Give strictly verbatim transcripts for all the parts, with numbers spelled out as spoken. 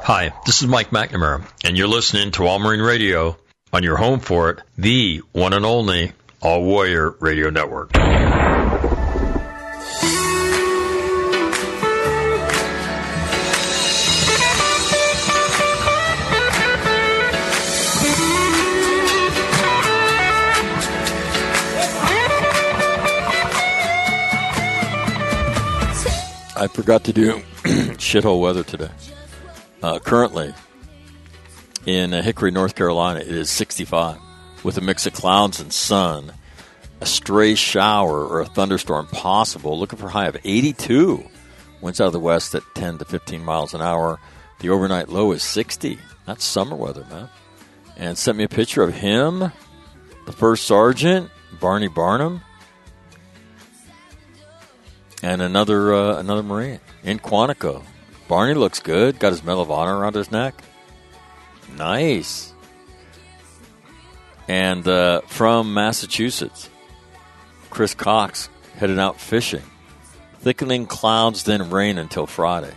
Hi, this is Mike McNamara, and you're listening to All Marine Radio on your home for it, the one and only All Warrior Radio Network. I forgot to do shithole weather today. Uh, currently, in uh, Hickory, North Carolina, it is sixty-five with a mix of clouds and sun. A stray shower or a thunderstorm possible. Looking for a high of eighty-two. Winds out of the west at ten to fifteen miles an hour. The overnight low is sixty. That's summer weather, man. And sent me a picture of him, the first sergeant, Barney Barnum, and another uh, another Marine in Quantico. Barney looks good. Got his Medal of Honor around his neck. Nice. And uh, from Massachusetts, Chris Cox headed out fishing. Thickening clouds, then rain until Friday.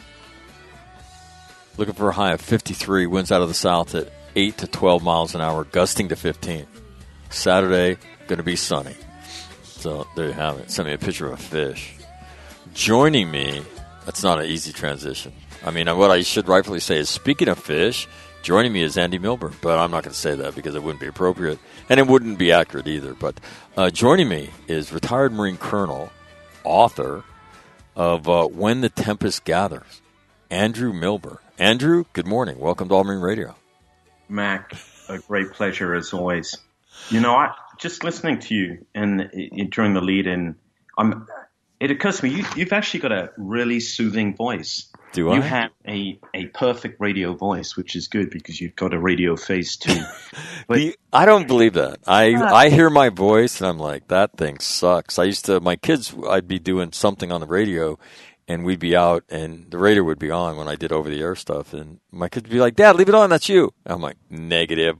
Looking for a high of fifty-three. Winds out of the south at eight to twelve miles an hour, gusting to fifteen. Saturday, going to be sunny. So there you have it. Sent me a picture of a fish. Joining me, that's not an easy transition. I mean, what I should rightfully say is, speaking of fish, joining me is Andy Milburn. But I'm not going to say that because it wouldn't be appropriate. And it wouldn't be accurate either. But uh, joining me is retired Marine Colonel, author of uh, When the Tempest Gathers, Andrew Milburn. Andrew, good morning. Welcome to All Marine Radio. Mac, a great pleasure as always. You know, I just listening to you and it, during the lead-in, I'm, it occurs to me you, you've actually got a really soothing voice. Do I? You have a, a perfect radio voice, which is good because you've got a radio face too. But you, I don't believe that. I I hear my voice and I'm like, that thing sucks. I used to, my kids, I'd be doing something on the radio and we'd be out and the radio would be on when I did over-the-air stuff. And my kids would be like, Dad, leave it on, that's you. And I'm like, negative.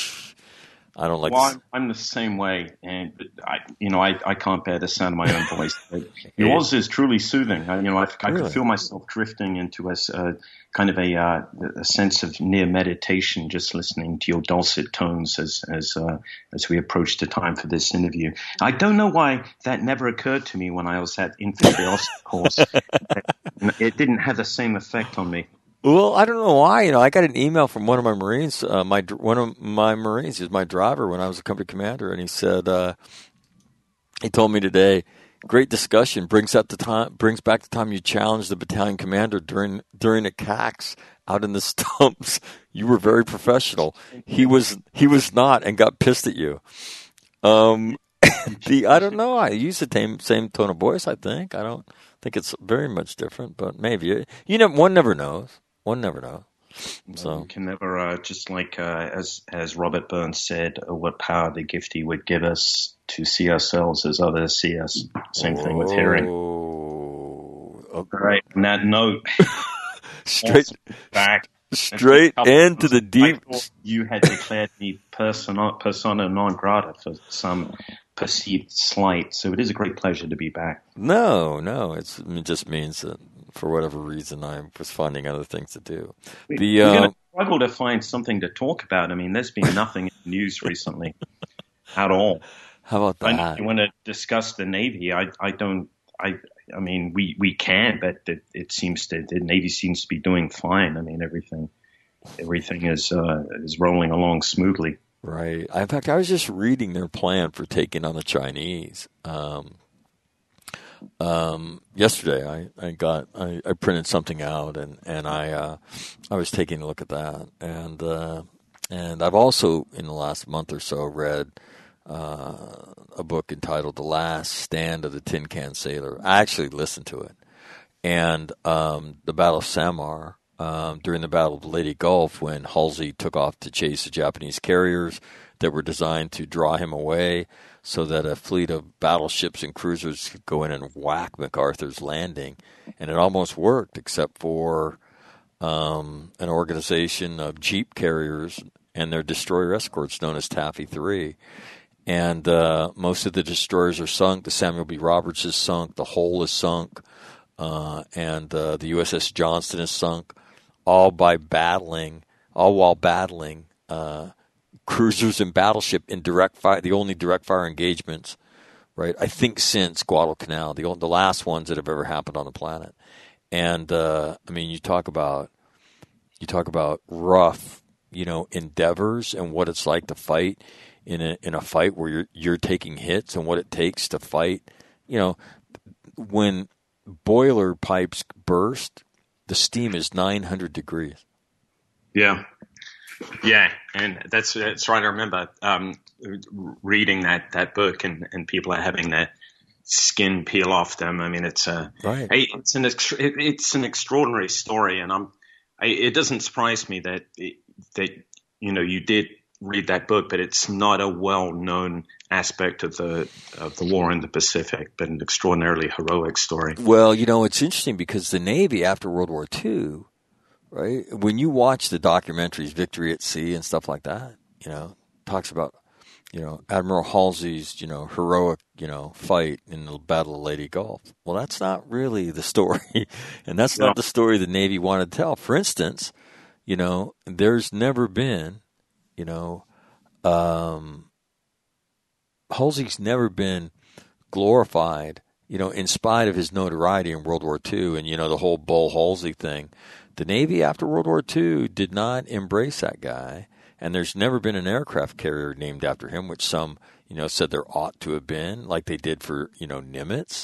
I don't like. Well, I'm, I'm the same way, and I, you know, I, I can't bear the sound of my own voice. Yours is truly soothing. I, you know, I, I Really? could feel myself drifting into a, a kind of a, uh, a sense of near meditation, just listening to your dulcet tones as as uh, as we approach the time for this interview. I don't know why that never occurred to me when I was at infantry officer course. It didn't have the same effect on me. Well, I don't know why. You know, I got an email from one of my Marines. Uh, my one of my Marines, he was my driver when I was a company commander, and he said uh, he told me today, great discussion brings up the time, brings back the time you challenged the battalion commander during during a C A X out in the stumps. You were very professional. He was he was not, and got pissed at you. Um, the I don't know. I use the same same tone of voice. I think I don't think it's very much different, but maybe you know one never knows. One never knows. So you can never, uh, just like uh, as as Robert Burns said, uh, what power the gift he would give us to see ourselves as others see us. Same thing with hearing. Oh, okay. All right, on that note, straight back straight into the deep. I thought you had declared me persona, persona non grata for some perceived slight, so it is a great pleasure to be back. No, no, it's, it just means that for whatever reason I was finding other things to do. We, the we're uh, going to struggle to find something to talk about. I mean, there's been nothing in the news recently at all. How about I that? know you want to discuss the Navy. I, I don't. I. I mean, we, we can, but it, it seems that the Navy seems to be doing fine. I mean, everything everything is uh, is rolling along smoothly. Right. In fact, I was just reading their plan for taking on the Chinese. Um, um, yesterday, I, I got I, I printed something out, and and I uh, I was taking a look at that, and uh, and I've also in the last month or so read uh, a book entitled "The Last Stand of the Tin Can Sailor." I actually listened to it, and um, the Battle of Samar. Um, during the Battle of Leyte Gulf, when Halsey took off to chase the Japanese carriers that were designed to draw him away so that a fleet of battleships and cruisers could go in and whack MacArthur's Landing. And it almost worked, except for um, an organization of jeep carriers and their destroyer escorts known as Taffy three. And uh, most of the destroyers are sunk. The Samuel B. Roberts is sunk. The Hull is sunk. Uh, and uh, the U S S Johnston is sunk. all by battling, all while battling uh, cruisers and battleship in direct fire, the only direct fire engagements, right? I think since Guadalcanal, the the last ones that have ever happened on the planet. And uh, I mean, you talk about you talk about rough, you know, endeavors and what it's like to fight in a in a fight where you're you're taking hits and what it takes to fight. You know, when boiler pipes burst, the steam is nine hundred degrees. Yeah. Yeah, and that's that's right. I remember um, reading that, that book, and, and people are having their skin peel off them. I mean, it's a right. it's an it's an extraordinary story, and I'm I, it doesn't surprise me that that you know you did read that book, but it's not a well known aspect of the of the war in the Pacific, but an extraordinarily heroic story. Well, you know, it's interesting because the Navy after World War Two. Right? When you watch the documentaries, Victory at Sea and stuff like that, you know, talks about, you know, Admiral Halsey's, you know, heroic, you know, fight in the Battle of Leyte Gulf. Well, that's not really the story. And that's no. not the story the Navy wanted to tell. For instance, you know, there's never been, you know, um, Halsey's never been glorified, you know, in spite of his notoriety in World War Two and, you know, the whole Bull Halsey thing. The Navy after World War Two did not embrace that guy, and there's never been an aircraft carrier named after him, which some, you know, said there ought to have been, like they did for, you know, Nimitz.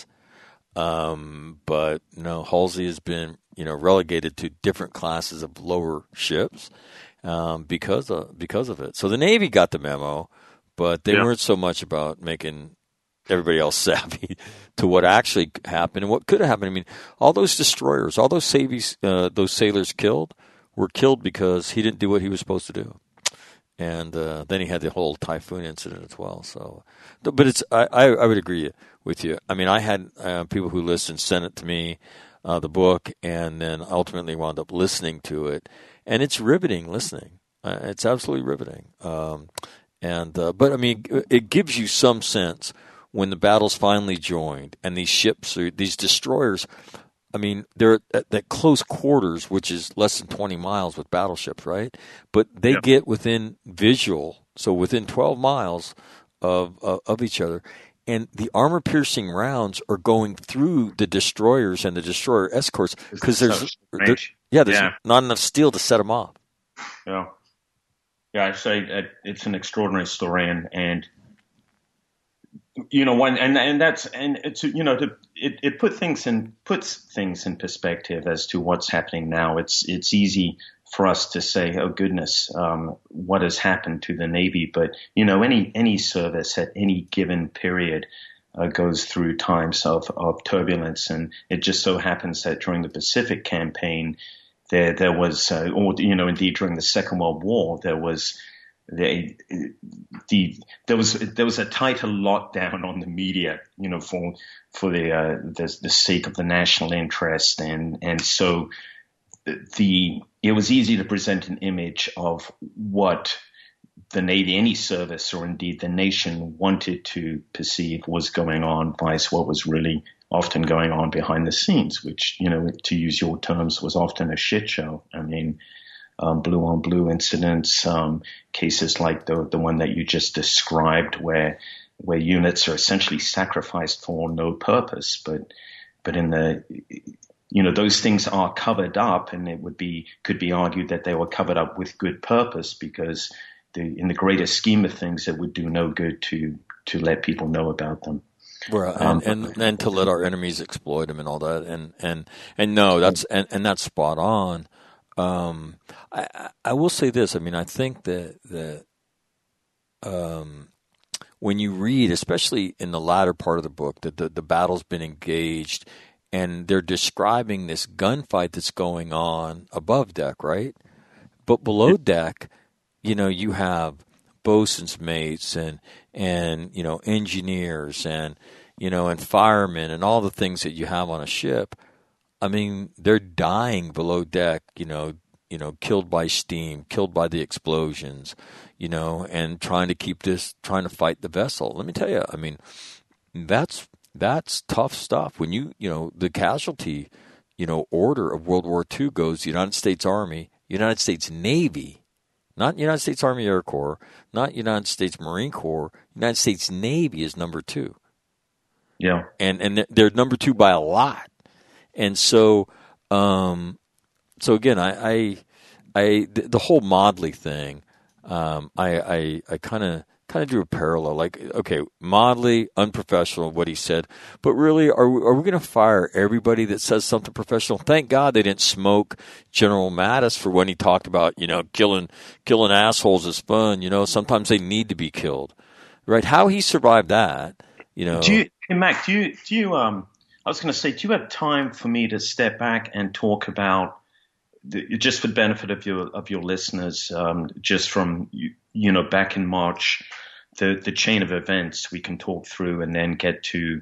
Um, but no, Halsey has been, you know, relegated to different classes of lower ships um, because of because of it. So the Navy got the memo, but they yeah. weren't so much about making everybody else savvy to what actually happened and what could have happened. I mean, all those destroyers, all those savies, uh, those sailors killed were killed because he didn't do what he was supposed to do. And uh, then he had the whole Typhoon incident as well. So, but it's I, I, I would agree with you. I mean, I had uh, people who listened send it to me, uh, the book, and then ultimately wound up listening to it. And it's riveting listening. Uh, it's absolutely riveting. Um, and uh, but I mean, it gives you some sense when the battle's finally joined and these ships, are, these destroyers, I mean, they're at, at close quarters, which is less than twenty miles with battleships, right? But they yeah. get within visual, so within twelve miles of uh, of each other, and the armor-piercing rounds are going through the destroyers and the destroyer escorts because there's, there, yeah, there's yeah. not enough steel to set them off. Yeah, yeah, I say it's an extraordinary story, and and. You know, when and and that's and it's you know to, it it put things in puts things in perspective as to what's happening now. It's it's easy for us to say, oh goodness, um, what has happened to the Navy? But you know, any any service at any given period uh, goes through times of of turbulence, and it just so happens that during the Pacific campaign, there there was, uh, or you know, indeed during the Second World War, there was. The, the there was there was a tighter lockdown on the media, you know, for for the uh, the, the sake of the national interest, and and so the it was easy to present an image of what the Navy, any service, or indeed the nation wanted to perceive was going on, vice what was really often going on behind the scenes, which, you know, to use your terms, was often a shit show. I mean. Um, blue on blue incidents, um, cases like the the one that you just described, where where units are essentially sacrificed for no purpose, but but in the you know those things are covered up, and it would be could be argued that they were covered up with good purpose because the, in the greater scheme of things, it would do no good to to let people know about them. Well, and, um, and and to let our enemies exploit them and all that, and and and no, that's and, and that's spot on. Um, I, I will say this. I mean, I think that that um, when you read, especially in the latter part of the book, that the, the battle's been engaged, and they're describing this gunfight that's going on above deck, right? But below deck, you know, you have bosun's mates and and you know engineers and you know and firemen and all the things that you have on a ship. I mean, they're dying below deck, you know, you know, killed by steam, killed by the explosions, you know, and trying to keep this, trying to fight the vessel. Let me tell you, I mean, that's that's tough stuff. When you, you know, the casualty, you know, order of World War Two goes United States Army, United States Navy, not United States Army Air Corps, not United States Marine Corps. United States Navy is number two. Yeah. And and they're number two by a lot. And so, um, so again, I, I, I the, the whole Modley thing, um, I, I, I kind of, kind of drew a parallel. Like, okay, Modley, unprofessional, what he said, but really, are we, are we going to fire everybody that says something professional? Thank God they didn't smoke General Mattis for when he talked about, you know, killing, killing assholes is fun. You know, sometimes they need to be killed, right? How he survived that, you know. Do you, hey, Mac, do you, do you, um, I was going to say, do you have time for me to step back and talk about, the, just for the benefit of your of your listeners, um, just from you, you know back in March, the the chain of events we can talk through, and then get to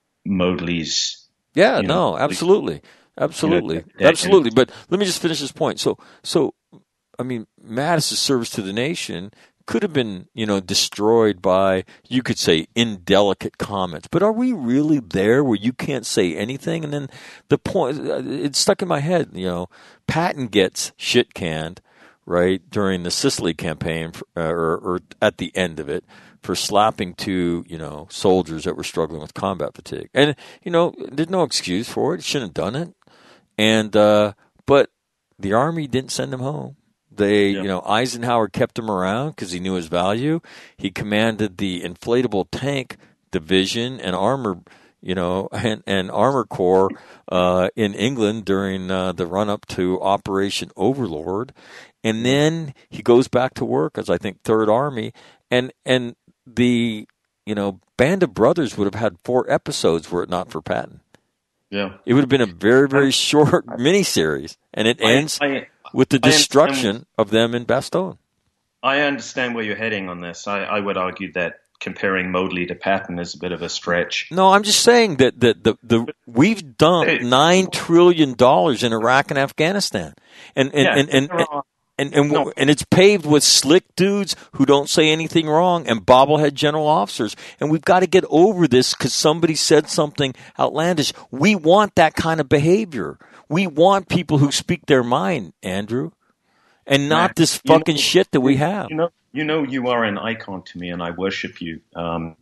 Modley's. Yeah, you know, no, absolutely, absolutely, you know, that, absolutely. But let me just finish this point. So, so I mean, Mattis's service to the nation could have been, you know, destroyed by, you could say, indelicate comments. But are we really there where you can't say anything? And then the point, it's stuck in my head, you know, Patton gets shit canned, right, during the Sicily campaign, uh, or, or at the end of it, for slapping two, you know, soldiers that were struggling with combat fatigue. And, you know, there's no excuse for it. He shouldn't have done it. And, uh, but the Army didn't send him home. They, yeah. you know, Eisenhower kept him around because he knew his value. He commanded the inflatable tank division and armor, you know, and, and armor corps uh, in England during uh, the run-up to Operation Overlord. And then he goes back to work as, I think, Third Army. And, and the, you know, Band of Brothers would have had four episodes were it not for Patton. Yeah. It would have been a very, very short miniseries. And it ends... I, I, with the destruction of them in Bastogne. I understand where you're heading on this. I, I would argue that comparing Modley to Patton is a bit of a stretch. No, I'm just saying that the, the, the we've dumped nine trillion dollars in Iraq and Afghanistan, and and yeah, and and, and, and, and, no. and it's paved with slick dudes who don't say anything wrong and bobblehead general officers. And we've got to get over this because somebody said something outlandish. We want that kind of behavior. We want people who speak their mind, Andrew, and not Matt, this fucking you know, shit that we have. You know, you know, you are an icon to me, and I worship you. Um,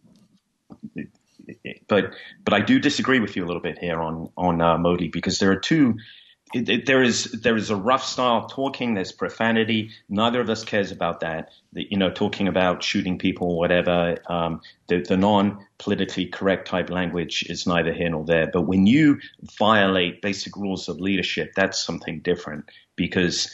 but but I do disagree with you a little bit here on on uh, Modi, because there are two. It, it, there is there is a rough style talking. There's profanity. Neither of us cares about that. The, you know, talking about shooting people, whatever. Um, the, the non-politically correct type language is neither here nor there. But when you violate basic rules of leadership, that's something different. Because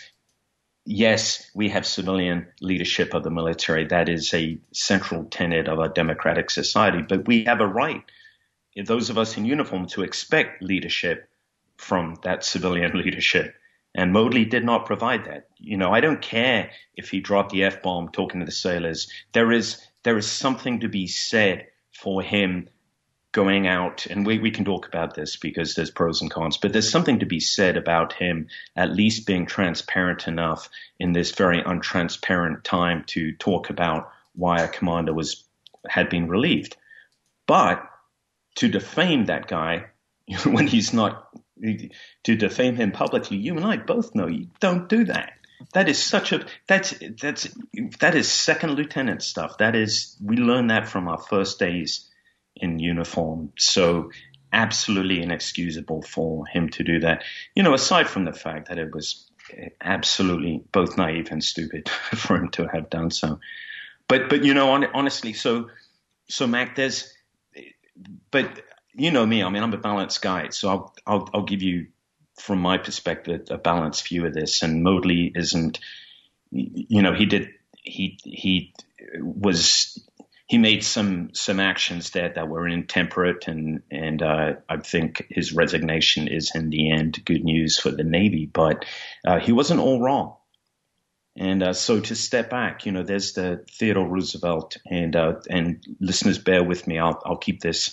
yes, we have civilian leadership of the military. That is a central tenet of our democratic society. But we have a right, those of us in uniform, to expect leadership from that civilian leadership. And Modley did not provide that. You know, I don't care if he dropped the F-bomb talking to the sailors. There is there is something to be said for him going out, and we, we can talk about this because there's pros and cons, but there's something to be said about him at least being transparent enough in this very untransparent time to talk about why a commander was had been relieved. But to defame that guy when he's not, to defame him publicly, you and I both know you don't do that. That is such a, that's, that's, that is second lieutenant stuff. That is, we learned that from our first days in uniform. So absolutely inexcusable for him to do that. You know, aside from the fact that it was absolutely both naive and stupid for him to have done so. But, but, you know, on, honestly, so, so Mac, there's, but you know me, I mean, I'm a balanced guy, so I'll, I'll, I'll give you, from my perspective, a balanced view of this. And Modley isn't, you know, he did, he, he was, he made some, some actions there that were intemperate, and, and, uh, I think his resignation is in the end good news for the Navy, but, uh, he wasn't all wrong. And, uh, so to step back, you know, there's the Theodore Roosevelt, and, uh, and listeners, bear with me. I'll, I'll keep this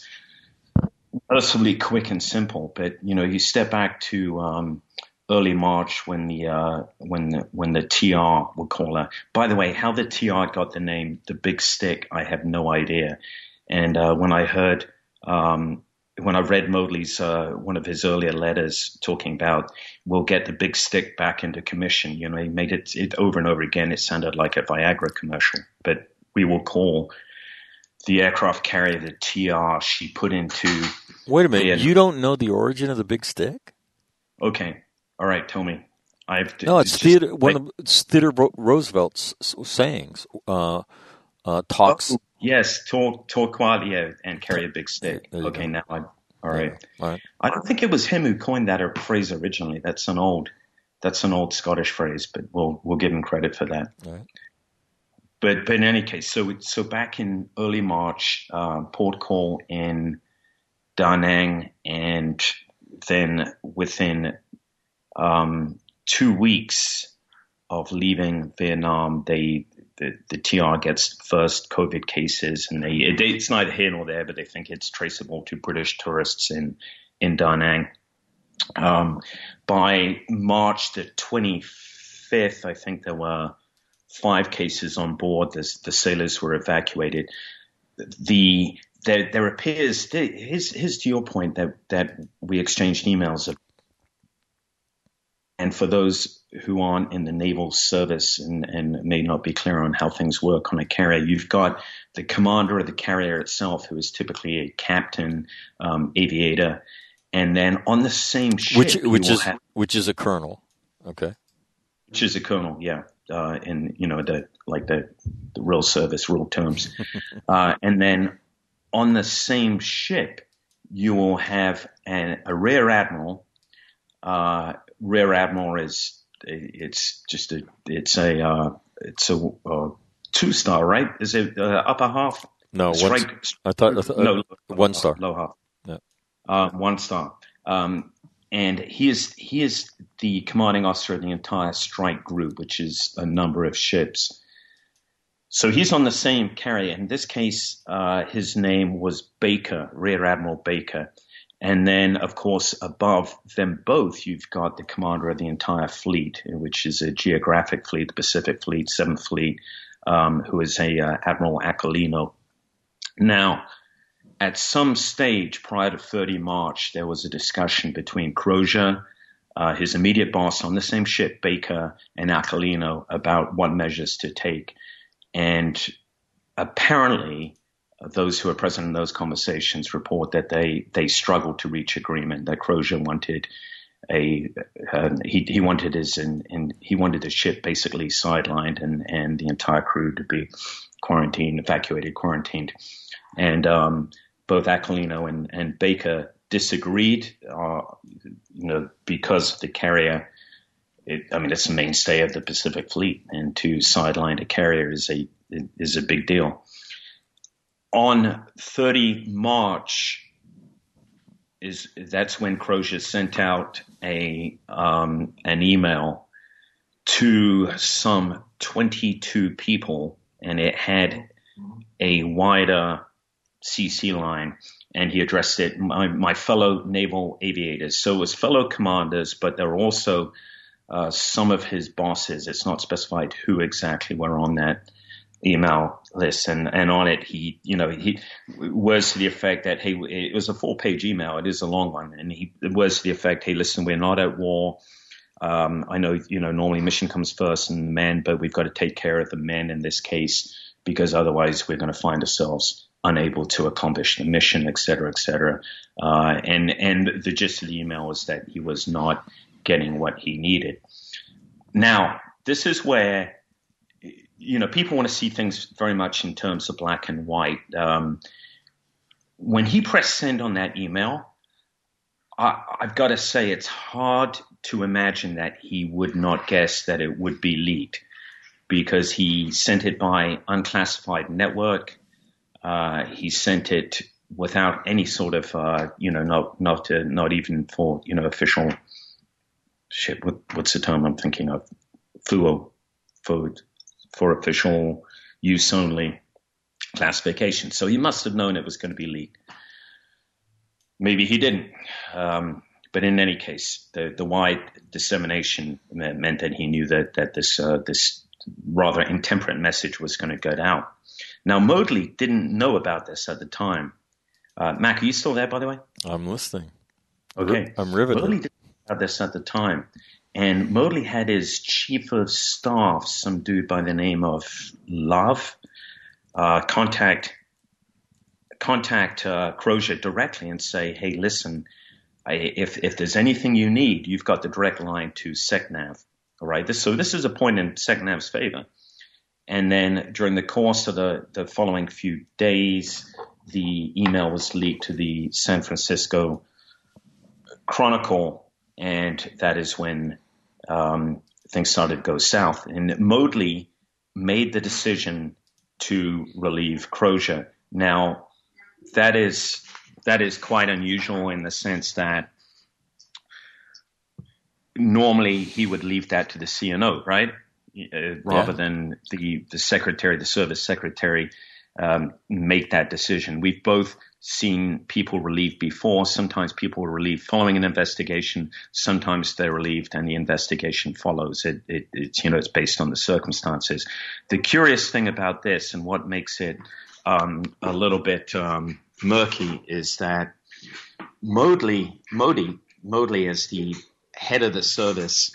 relatively quick and simple, but you know, you step back to um, early March when the uh, when the, when the T R, we'll call her. By the way, how the T R got the name, the Big Stick, I have no idea. And uh, when I heard um, when I read Modly's uh, one of his earlier letters talking about we'll get the big stick back into commission. You know, he made it, it over and over again. It sounded like a Viagra commercial, but we will call the aircraft carrier the T R she put into. Wait a minute, the, you don't know the origin of the big stick? Okay, all right, tell me. I've no, it's, it's Theodore, just, one like, of it's Theodore Roosevelt's sayings. Uh, uh, talks. Oh, yes, talk talk quietly and carry a big stick. go. Okay, now I. All right. All right. I don't think it was him who coined that phrase originally. That's an old, that's an old Scottish phrase, but we'll we'll give him credit for that. All right. But but in any case, so so back in early March, uh, port call in Da Nang, and then within um, two weeks of leaving Vietnam, they the, the T R gets first COVID cases, and they it, it's neither here nor there, but they think it's traceable to British tourists in in Da Nang. Um, by March the twenty-fifth, I think there were five cases on board. The, the sailors were evacuated. The there there appears here's, here's to your point that that we exchanged emails of. And for those who aren't in the naval service and, and may not be clear on how things work on a carrier, you've got the commander of the carrier itself, who is typically a captain, um, aviator, and then on the same ship, which which is have, which is a colonel, okay, which is a colonel, yeah, uh, in you know the like the, the real service, real terms, uh, and then on the same ship, you will have an, a rear admiral. Uh, Rear admiral is it's just a it's a uh, it's a uh, two star, right? Is it uh, upper half? No, strike. One, I thought, I thought no, one star, low half. Yeah, uh, one star. Um, and he is he is the commanding officer of the entire strike group, which is a number of ships. So he's on the same carrier. In this case, uh, his name was Baker, Rear Admiral Baker. And then, of course, above them both, you've got the commander of the entire fleet, which is a geographic fleet, the Pacific Fleet, Seventh Fleet, um, who is a uh, Admiral Aquilino. Now, at some stage prior to thirty March, there was a discussion between Crozier, uh, his immediate boss on the same ship, Baker, and Aquilino about what measures to take. And apparently, those who are present in those conversations report that they, they struggled to reach agreement. That Crozier wanted a uh, he he wanted his and, and he wanted the ship basically sidelined and, and the entire crew to be quarantined, evacuated, quarantined. And um, both Aquilino and, and Baker disagreed, uh, you know, because the carrier. It, I mean, it's the mainstay of the Pacific Fleet, and to sideline a carrier is a is a big deal. On thirty March, is that's when Crozier sent out a um, an email to some twenty-two people, and it had a wider C C line, and he addressed it my, my fellow naval aviators. So it was fellow commanders, but there were also uh, some of his bosses. It's not specified who exactly were on that email list, and, and on it, he, you know, he words to the effect that, hey, it was a four page email. It is a long one. And he words to the effect, hey, listen, we're not at war. Um, I know, you know, normally mission comes first and the men, but we've got to take care of the men in this case, because otherwise we're going to find ourselves unable to accomplish the mission, et cetera, et cetera. Uh, and, and the gist of the email was that he was not getting what he needed. Now, this is where, you know, people want to see things very much in terms of black and white. Um, when he pressed send on that email, I, I've got to say it's hard to imagine that he would not guess that it would be leaked, because he sent it by unclassified network. Uh, he sent it without any sort of, uh, you know, not not uh, not even for, you know, official shit. What, what's the term I'm thinking of? F U O, for for official use only classification. So he must have known it was going to be leaked. Maybe he didn't. Um, but in any case, the, the wide dissemination meant that he knew that, that this, uh, this rather intemperate message was going to get out. Now, Modly didn't know about this at the time. Uh, Mac, are you still there, by the way? I'm listening. Okay. I'm riveted. Modley didn't have this at the time. And Modley had his chief of staff, some dude by the name of Love, uh, contact contact uh, Crozier directly and say, hey, listen, I, if if there's anything you need, you've got the direct line to SecNav. All right. This, so this is a point in SecNav's favor. And then during the course of the, the following few days, the email was leaked to the San Francisco Chronicle, and that is when um, things started to go south. And Modley made the decision to relieve Crozier. Now, that is that is quite unusual in the sense that normally he would leave that to the C N O, right? Uh, rather yeah. than the, the secretary, the service secretary, um, make that decision. We've both seen people relieved before. Sometimes people are relieved following an investigation. Sometimes they're relieved and the investigation follows. It, it, it's, you know, it's based on the circumstances. The curious thing about this and what makes it um, a little bit um, murky is that Modley, Modi, Modley as the head of the service,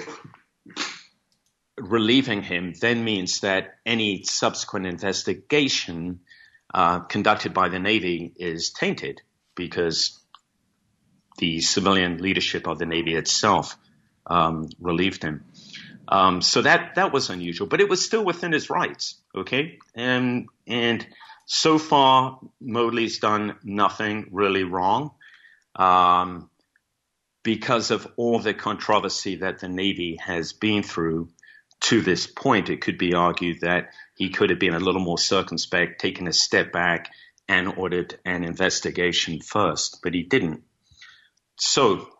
relieving him then means that any subsequent investigation uh, conducted by the Navy is tainted because the civilian leadership of the Navy itself um, relieved him. Um, so that that was unusual, but it was still within his rights. Okay, and and so far Modley's done nothing really wrong. Um, because of all the controversy that the Navy has been through to this point, it could be argued that he could have been a little more circumspect, taken a step back, and ordered an investigation first, but he didn't. So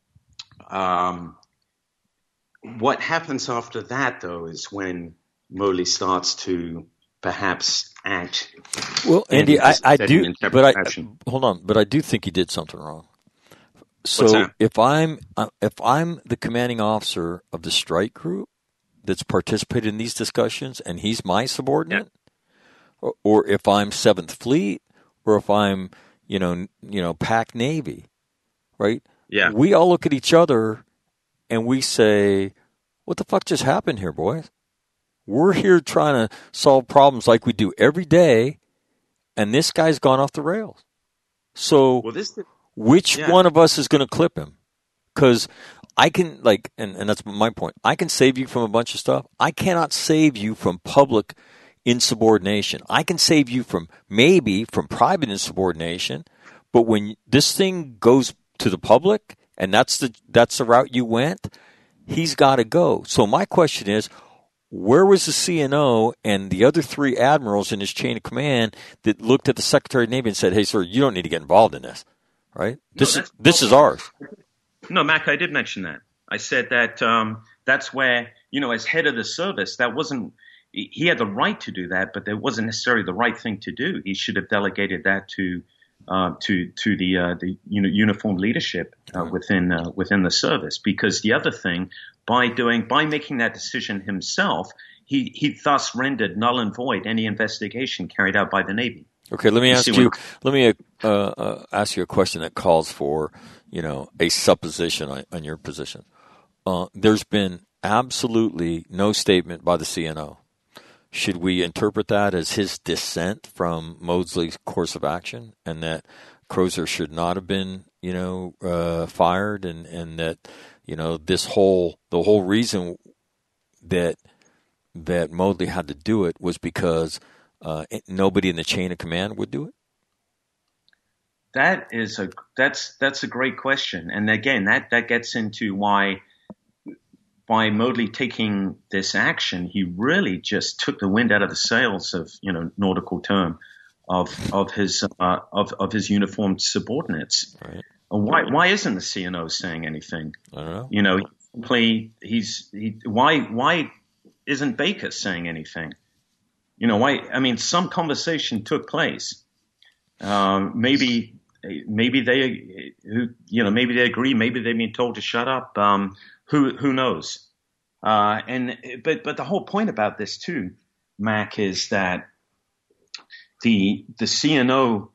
um, what happens after that, though, is when Modley starts to perhaps act. Well, Andy, I, I do, but I hold on, but I do think he did something wrong. So if I'm uh, if I'm the commanding officer of the strike group that's participated in these discussions and he's my subordinate, yeah. or, or if I'm Seventh Fleet, or if I'm you know you know Pac Navy, right? Yeah. We all look at each other and we say, "What the fuck just happened here, boys? We're here trying to solve problems like we do every day, and this guy's gone off the rails." So. Well, this. Which yeah. one of us is going to clip him? Because I can, like, and, and that's my point. I can save you from a bunch of stuff. I cannot save you from public insubordination. I can save you from maybe from private insubordination, but when this thing goes to the public and that's the that's the route you went, he's got to go. So my question is, where was the C N O and the other three admirals in his chain of command that looked at the Secretary of the Navy and said, "Hey, sir, you don't need to get involved in this." Right? This no, is this is ours. No, Mac, I did mention that. I said that um, that's where, you know, as head of the service, that wasn't – he had the right to do that, but that wasn't necessarily the right thing to do. He should have delegated that to uh, to to the uh, the you know, uniformed leadership uh, within uh, within the service. Because the other thing, by doing by making that decision himself, he he thus rendered null and void any investigation carried out by the Navy. Okay, let me ask you. Let me uh, uh, ask you a question that calls for, you know, a supposition on, on your position. Uh, there's been absolutely no statement by the C N O. Should we interpret that as his dissent from Maudsley's course of action, and that Crozier should not have been, you know, uh, fired, and, and that, you know, this whole the whole reason that that Maudsley had to do it was because Uh, nobody in the chain of command would do it? That is a that's that's a great question, and again, that, that gets into why by Modley taking this action, he really just took the wind out of the sails of, you know, nautical term, of of his uh, of of his uniformed subordinates. Right. Why why isn't the C N O saying anything? I don't know. You know, simply he's he, why why isn't Baker saying anything? You know, why? I mean, some conversation took place. Um, maybe, maybe they, you know, maybe they agree. Maybe they've been told to shut up. Um, who, who knows? Uh, and but, but the whole point about this too, Mac, is that the the C N O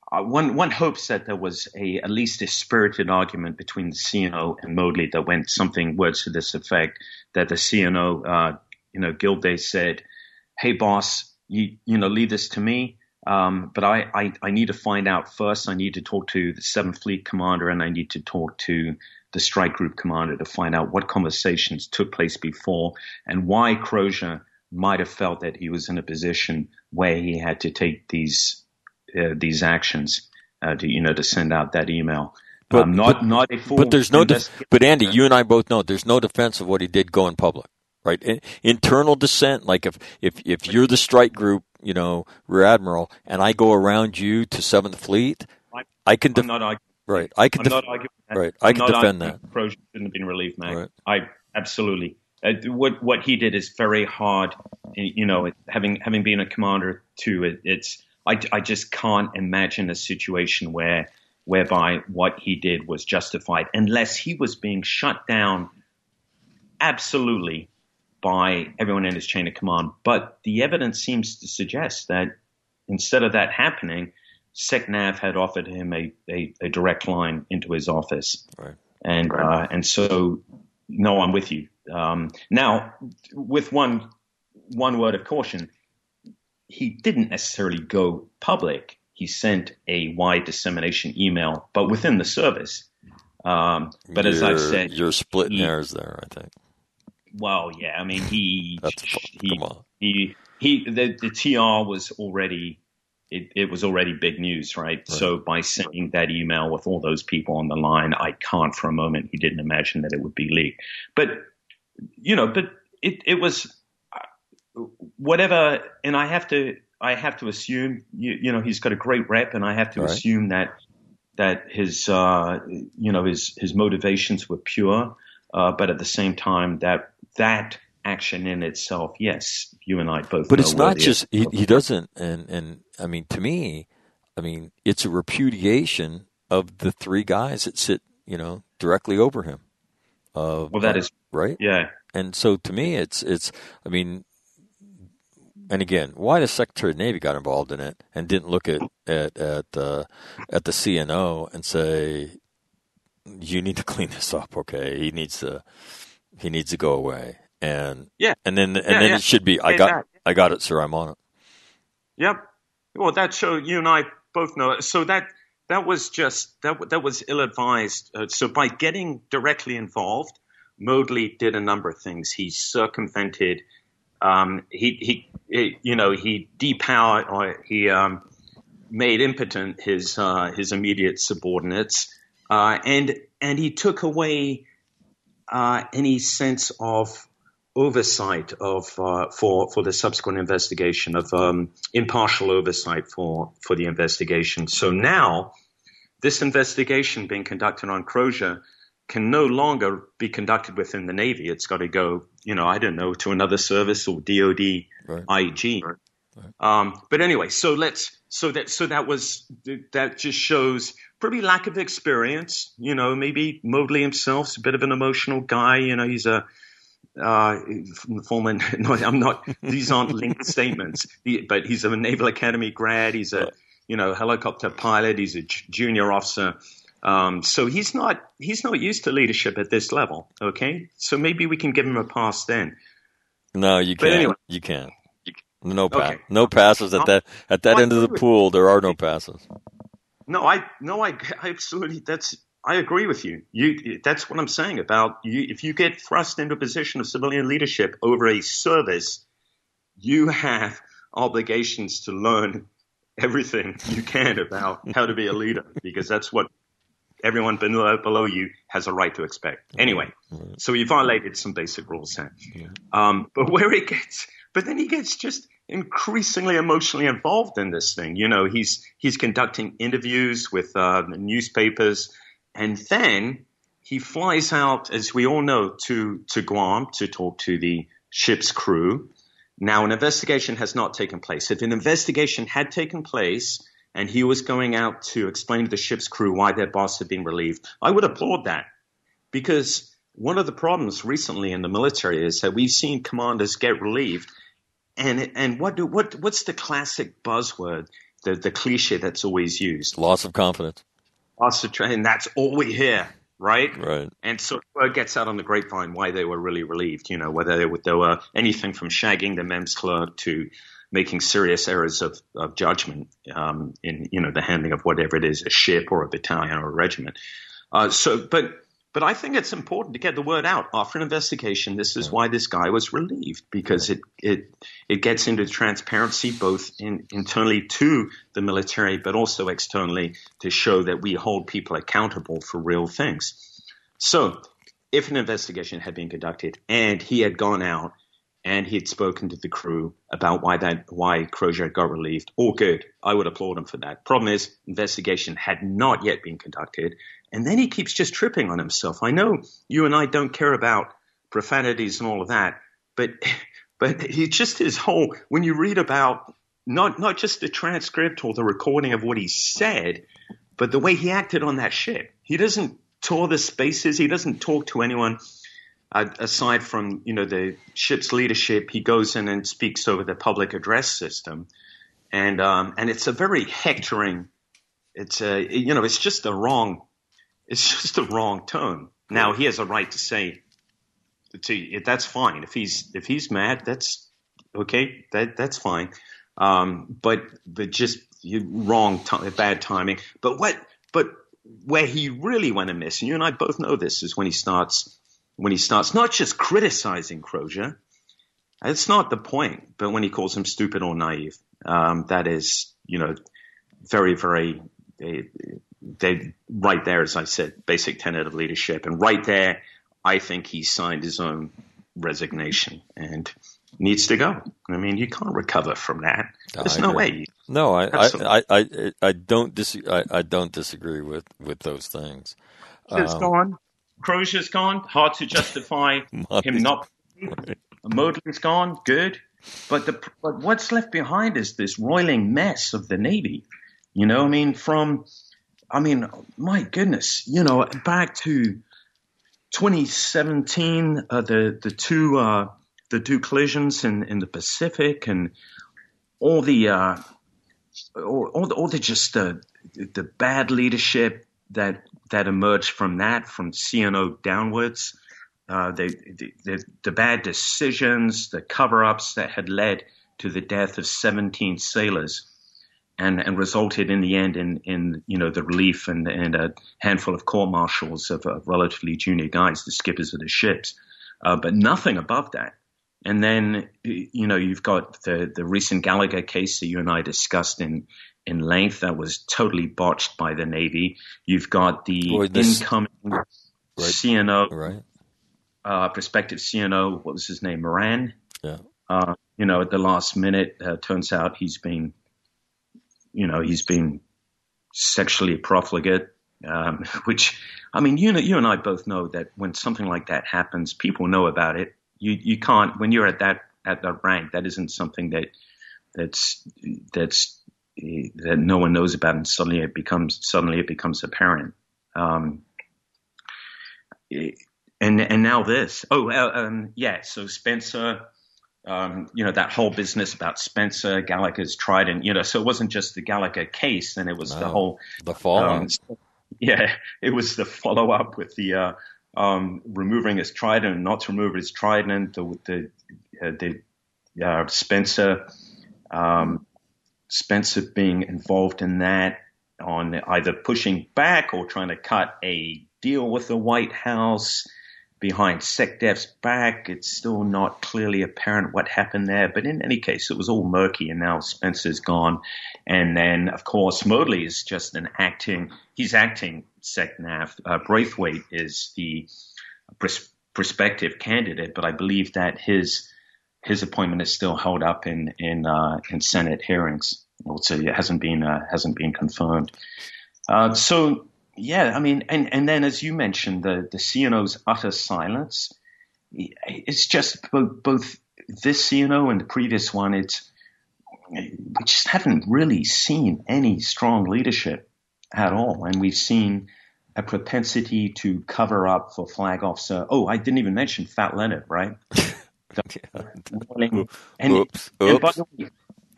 uh, one one hopes that there was a at least a spirited argument between the C N O and Modly that went something words to this effect, that the C N O, uh, you know, Gilday said, "Hey, boss, you you know, leave this to me. Um, but I, I, I need to find out first. I need to talk to the Seventh Fleet commander, and I need to talk to the strike group commander to find out what conversations took place before and why Crozier might have felt that he was in a position where he had to take these uh, these actions uh, to you know to send out that email." But um, not but, not a full but there's no. Def- but Andy, you and I both know there's no defense of what he did go in public, right? In, internal dissent, like if if if you're the strike group, you know, Rear Admiral, and I go around you to Seventh Fleet, I, I can def- I'm not arguing. Right, I can I'm def- not arguing that. Right, I I'm can not defend that. Crozier shouldn't have been relieved, Mag. Right. I absolutely. Uh, what what he did is very hard. You know, having having been a commander too, it, it's I, I just can't imagine a situation where whereby what he did was justified unless he was being shut down absolutely by everyone in his chain of command. But the evidence seems to suggest that instead of that happening, SecNav had offered him a, a, a direct line into his office. Right. And uh, and so, no, I'm with you. Um, now, with one one word of caution, he didn't necessarily go public. He sent a wide dissemination email, but within the service. Um, but you're, as I've said, you're splitting he, hairs there, I think. Well, yeah, I mean, he That's, he, come on. he he the, the T R was already it, it was already big news, right? right? So by sending that email with all those people on the line, I can't for a moment he didn't imagine that it would be leaked. But you know, but it it was whatever, and I have to I have to assume you you know he's got a great rep, and I have to right. assume that that his uh, you know his his motivations were pure, uh, but at the same time that that action in itself, yes, you and I both. But know it's not the, just he, he doesn't, and and I mean to me, I mean it's a repudiation of the three guys that sit you know directly over him. Uh, well, that is right. Yeah, and so to me, it's it's I mean. And again, why the Secretary of the Navy got involved in it and didn't look at at at, uh, at the C N O and say, "You need to clean this up, okay? He needs to he needs to go away." And yeah, and then and yeah, then yeah. it should be, "I got that. I got it, sir. I'm on it." Yep. Well, that show you and I both know. So that that was just that that was ill advised. Uh, so by getting directly involved, Modly did a number of things. He circumvented. Um, he, he, he, you know, he depowered or he um, made impotent his uh, his immediate subordinates, uh, and and he took away uh, any sense of oversight of uh, for for the subsequent investigation of um, impartial oversight for for the investigation. So now, this investigation being conducted on Crozier can no longer be conducted within the Navy. It's got to go, you know, I don't know, to another service or D O D, right. I G. Right. Right. Um, but anyway, so let's, so that, so that was, that just shows pretty lack of experience. You know, maybe Modly himself's a bit of an emotional guy. You know, he's a, uh, former, no, I'm not, these aren't linked statements, he, but he's a Naval Academy grad. He's a, right. you know, helicopter pilot. He's a j- junior officer. Um, so he's not he's not used to leadership at this level. Okay, so maybe we can give him a pass then. No, you can't. Anyway. You can't. No pass. Okay. No passes at that at that end of the pool. There are no passes. No, I no, I, I absolutely. That's I agree with you. You that's what I'm saying about you. If you get thrust into a position of civilian leadership over a service, you have obligations to learn everything you can about how to be a leader, because that's what everyone below, below you has a right to expect. Anyway, so he violated some basic rules there. Yeah. Um, but where it gets, but then he gets just increasingly emotionally involved in this thing. You know, he's he's conducting interviews with uh, newspapers, and then he flies out, as we all know, to to Guam to talk to the ship's crew. Now, an investigation has not taken place. If an investigation had taken place and he was going out to explain to the ship's crew why their boss had been relieved, I would applaud that, because one of the problems recently in the military is that we've seen commanders get relieved, and and what do what what's the classic buzzword? the, the cliche that's always used. Loss of confidence. Loss of trust, and that's all we hear, right? Right. And so word gets out on the grapevine why they were really relieved, you know, whether they were, there were anything from shagging the MEMS clerk to making serious errors of, of judgment um, in, you know, the handling of whatever it is, a ship or a battalion or a regiment. Uh, so, but But I think it's important to get the word out. After an investigation, this is why this guy was relieved, because it it it gets into transparency both in, internally to the military, but also externally to show that we hold people accountable for real things. So if an investigation had been conducted and he had gone out and he had spoken to the crew about why that why Crozier got relieved, all good. I would applaud him for that. Problem is, investigation had not yet been conducted. And then he keeps just tripping on himself. I know you and I don't care about profanities and all of that, but but he just his whole when you read about not not just the transcript or the recording of what he said, but the way he acted on that ship. He doesn't tour the spaces. He doesn't talk to anyone uh, aside from you know the ship's leadership. He goes in and speaks over the public address system, and um, and it's a very hectoring. It's a you know it's just the wrong. It's just the wrong tone. Now he has a right to say, to, that's fine. If he's if he's mad, that's okay. That that's fine. Um, but but just you, wrong, t- bad timing. But what? But where he really went amiss, and you and I both know this, is when he starts when he starts not just criticizing Crozier. It's not the point, but when he calls him stupid or naive, um, that is you know very very. Uh, They right there, as I said, basic tenet of leadership, and right there, I think he signed his own resignation and needs to go. I mean, you can't recover from that. There's I no agree. way. No, I, I, I, I, I don't dis- I, I don't disagree with, with those things. Crozier's um, gone. Crozier's gone. Hard to justify him not. Right. Modlin's gone. Good, but the but what's left behind is this roiling mess of the Navy. You know, I mean, from. I mean, my goodness, you know, back to twenty seventeen, uh, the the two uh, the two collisions in, in the Pacific, and all the uh, all, all the, all the just the the bad leadership that that emerged from that, from C N O downwards, uh, the, the the bad decisions, the cover-ups that had led to the death of seventeen sailors. And, and resulted in the end in, in you know the relief and, and a handful of court-martials of, of relatively junior guys, the skippers of the ships, uh, but nothing above that. And then you know you've got the, the recent Gallagher case that you and I discussed in in length that was totally botched by the Navy. You've got the Boy, this, incoming right, C N O, right. uh, prospective C N O. What was his name? Moran. Yeah. Uh, you know, at the last minute, uh, turns out he's been. You know, he's been sexually profligate, um, which, I mean, you know, you and I both know that when something like that happens, people know about it. You you can't, when you're at that at that rank, that isn't something that that's that's that no one knows about, and suddenly it becomes suddenly it becomes apparent. Um, and and now this. Oh, uh, um, yeah. So Spencer. Um, you know, that whole business about Spencer, Gallagher's Trident, you know, so it wasn't just the Gallagher case, then it was no, the whole, the follow-up. Um, yeah, it was the follow up with the, uh, um, removing his Trident, not to remove his Trident, the, the, uh, the, uh, Spencer, um, Spencer being involved in that on either pushing back or trying to cut a deal with the White House. Behind SecDef's back, it's still not clearly apparent what happened there. But in any case, it was all murky, and now Spencer's gone. And then, of course, Modley is just an acting – he's acting SecNav. Uh, Braithwaite is the pres- prospective candidate, but I believe that his his appointment is still held up in in, uh, in Senate hearings. Also, it hasn't been uh, hasn't been confirmed. Uh, so. Yeah, I mean, and, and then as you mentioned, the, the C N O's utter silence, it's just both, both this C N O and the previous one, it's, we just haven't really seen any strong leadership at all. And we've seen a propensity to cover up for Flag Officer. Oh, I didn't even mention Fat Leonard, right? yeah. and, oops, and oops. by the way,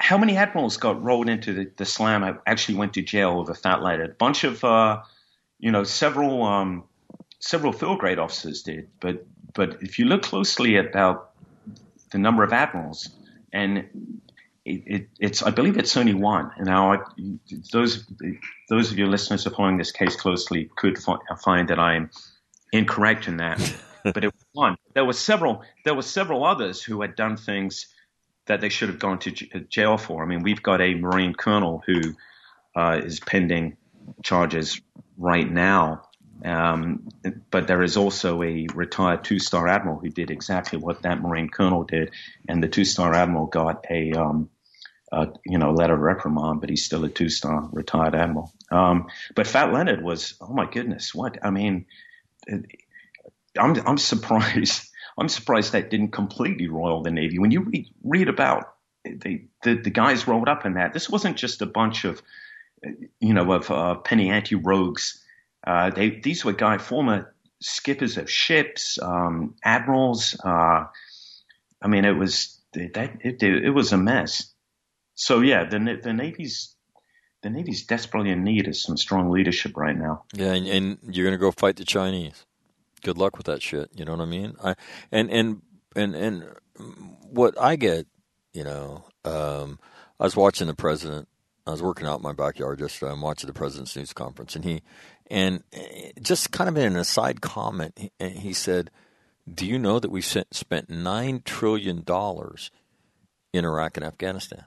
how many admirals got rolled into the, the slam? I actually went to jail over Fat Leonard. A bunch of, uh, you know, several um, several field grade officers did. But but if you look closely about the number of admirals, and it, it, it's I believe it's only one. And now I, those those of your listeners who are following this case closely could fi- find that I am incorrect in that. But it was one. There were several. There were several others who had done things that they should have gone to j- jail for. I mean, we've got a Marine colonel who uh, is pending charges right now, um, but there is also a retired two-star admiral who did exactly what that Marine colonel did, and the two-star admiral got a, um, a you know letter of reprimand, but he's still a two-star retired admiral. Um, but Fat Leonard was, oh my goodness, what I mean. It, I'm I'm surprised. I'm surprised that didn't completely roil the Navy. When you read, read about the, the the guys rolled up in that, this wasn't just a bunch of, you know, of uh, penny ante rogues. Uh, they these were guy former skippers of ships, um, admirals. Uh, I mean, it was that it, it was a mess. So yeah, the the Navy's the Navy's desperately in need of some strong leadership right now. Yeah, and, and you're going to go fight the Chinese. Good luck with that shit. You know what I mean? I and and and and what I get, you know, um, I was watching the president. I was working out in my backyard yesterday. I'm watching the president's news conference, and he, and just kind of in an aside comment, he, he said, "Do you know that we spent nine trillion dollars in Iraq and Afghanistan?"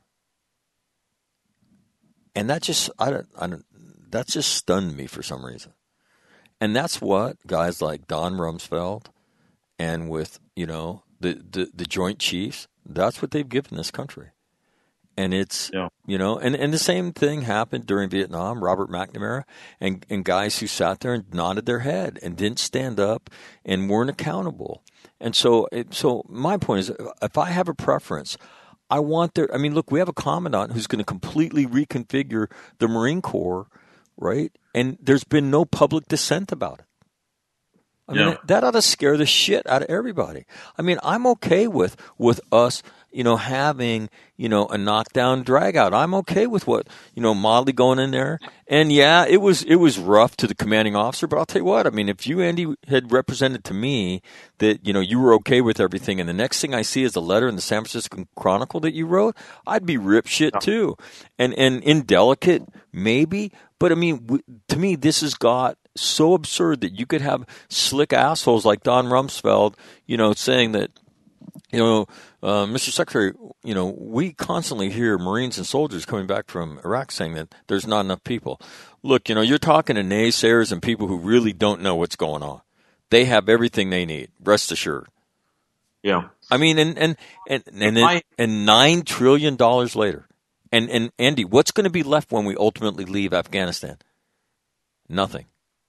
And that just, I don't, I don't, that just stunned me for some reason. And that's what guys like Don Rumsfeld and with, you know, the, the, the Joint Chiefs, that's what they've given this country. And it's, yeah. you know, and, and the same thing happened during Vietnam, Robert McNamara, and, and guys who sat there and nodded their head and didn't stand up and weren't accountable. And so, it, so my point is, if I have a preference, I want there, I mean, look, we have a commandant who's going to completely reconfigure the Marine Corps, right? And there's been no public dissent about it. I yeah. mean, that ought to scare the shit out of everybody. I mean, I'm okay with, with us, you know, having, you know, a knockdown drag out. I'm okay with what, you know, Motley going in there. And yeah, it was, it was rough to the commanding officer, but I'll tell you what, I mean, if you, Andy, had represented to me that, you know, you were okay with everything, and the next thing I see is a letter in the San Francisco Chronicle that you wrote, I'd be rip shit too. And, and indelicate, maybe, but I mean, w- to me, this has got so absurd that you could have slick assholes like Don Rumsfeld, you know, saying that, you know, uh, Mister Secretary, you know, we constantly hear Marines and soldiers coming back from Iraq saying that there's not enough people. Look, you know, you're talking to naysayers and people who really don't know what's going on. They have everything they need, rest assured. Yeah. I mean, and and and and, and, and nine trillion dollars later, and and Andy, what's going to be left when we ultimately leave Afghanistan? Nothing.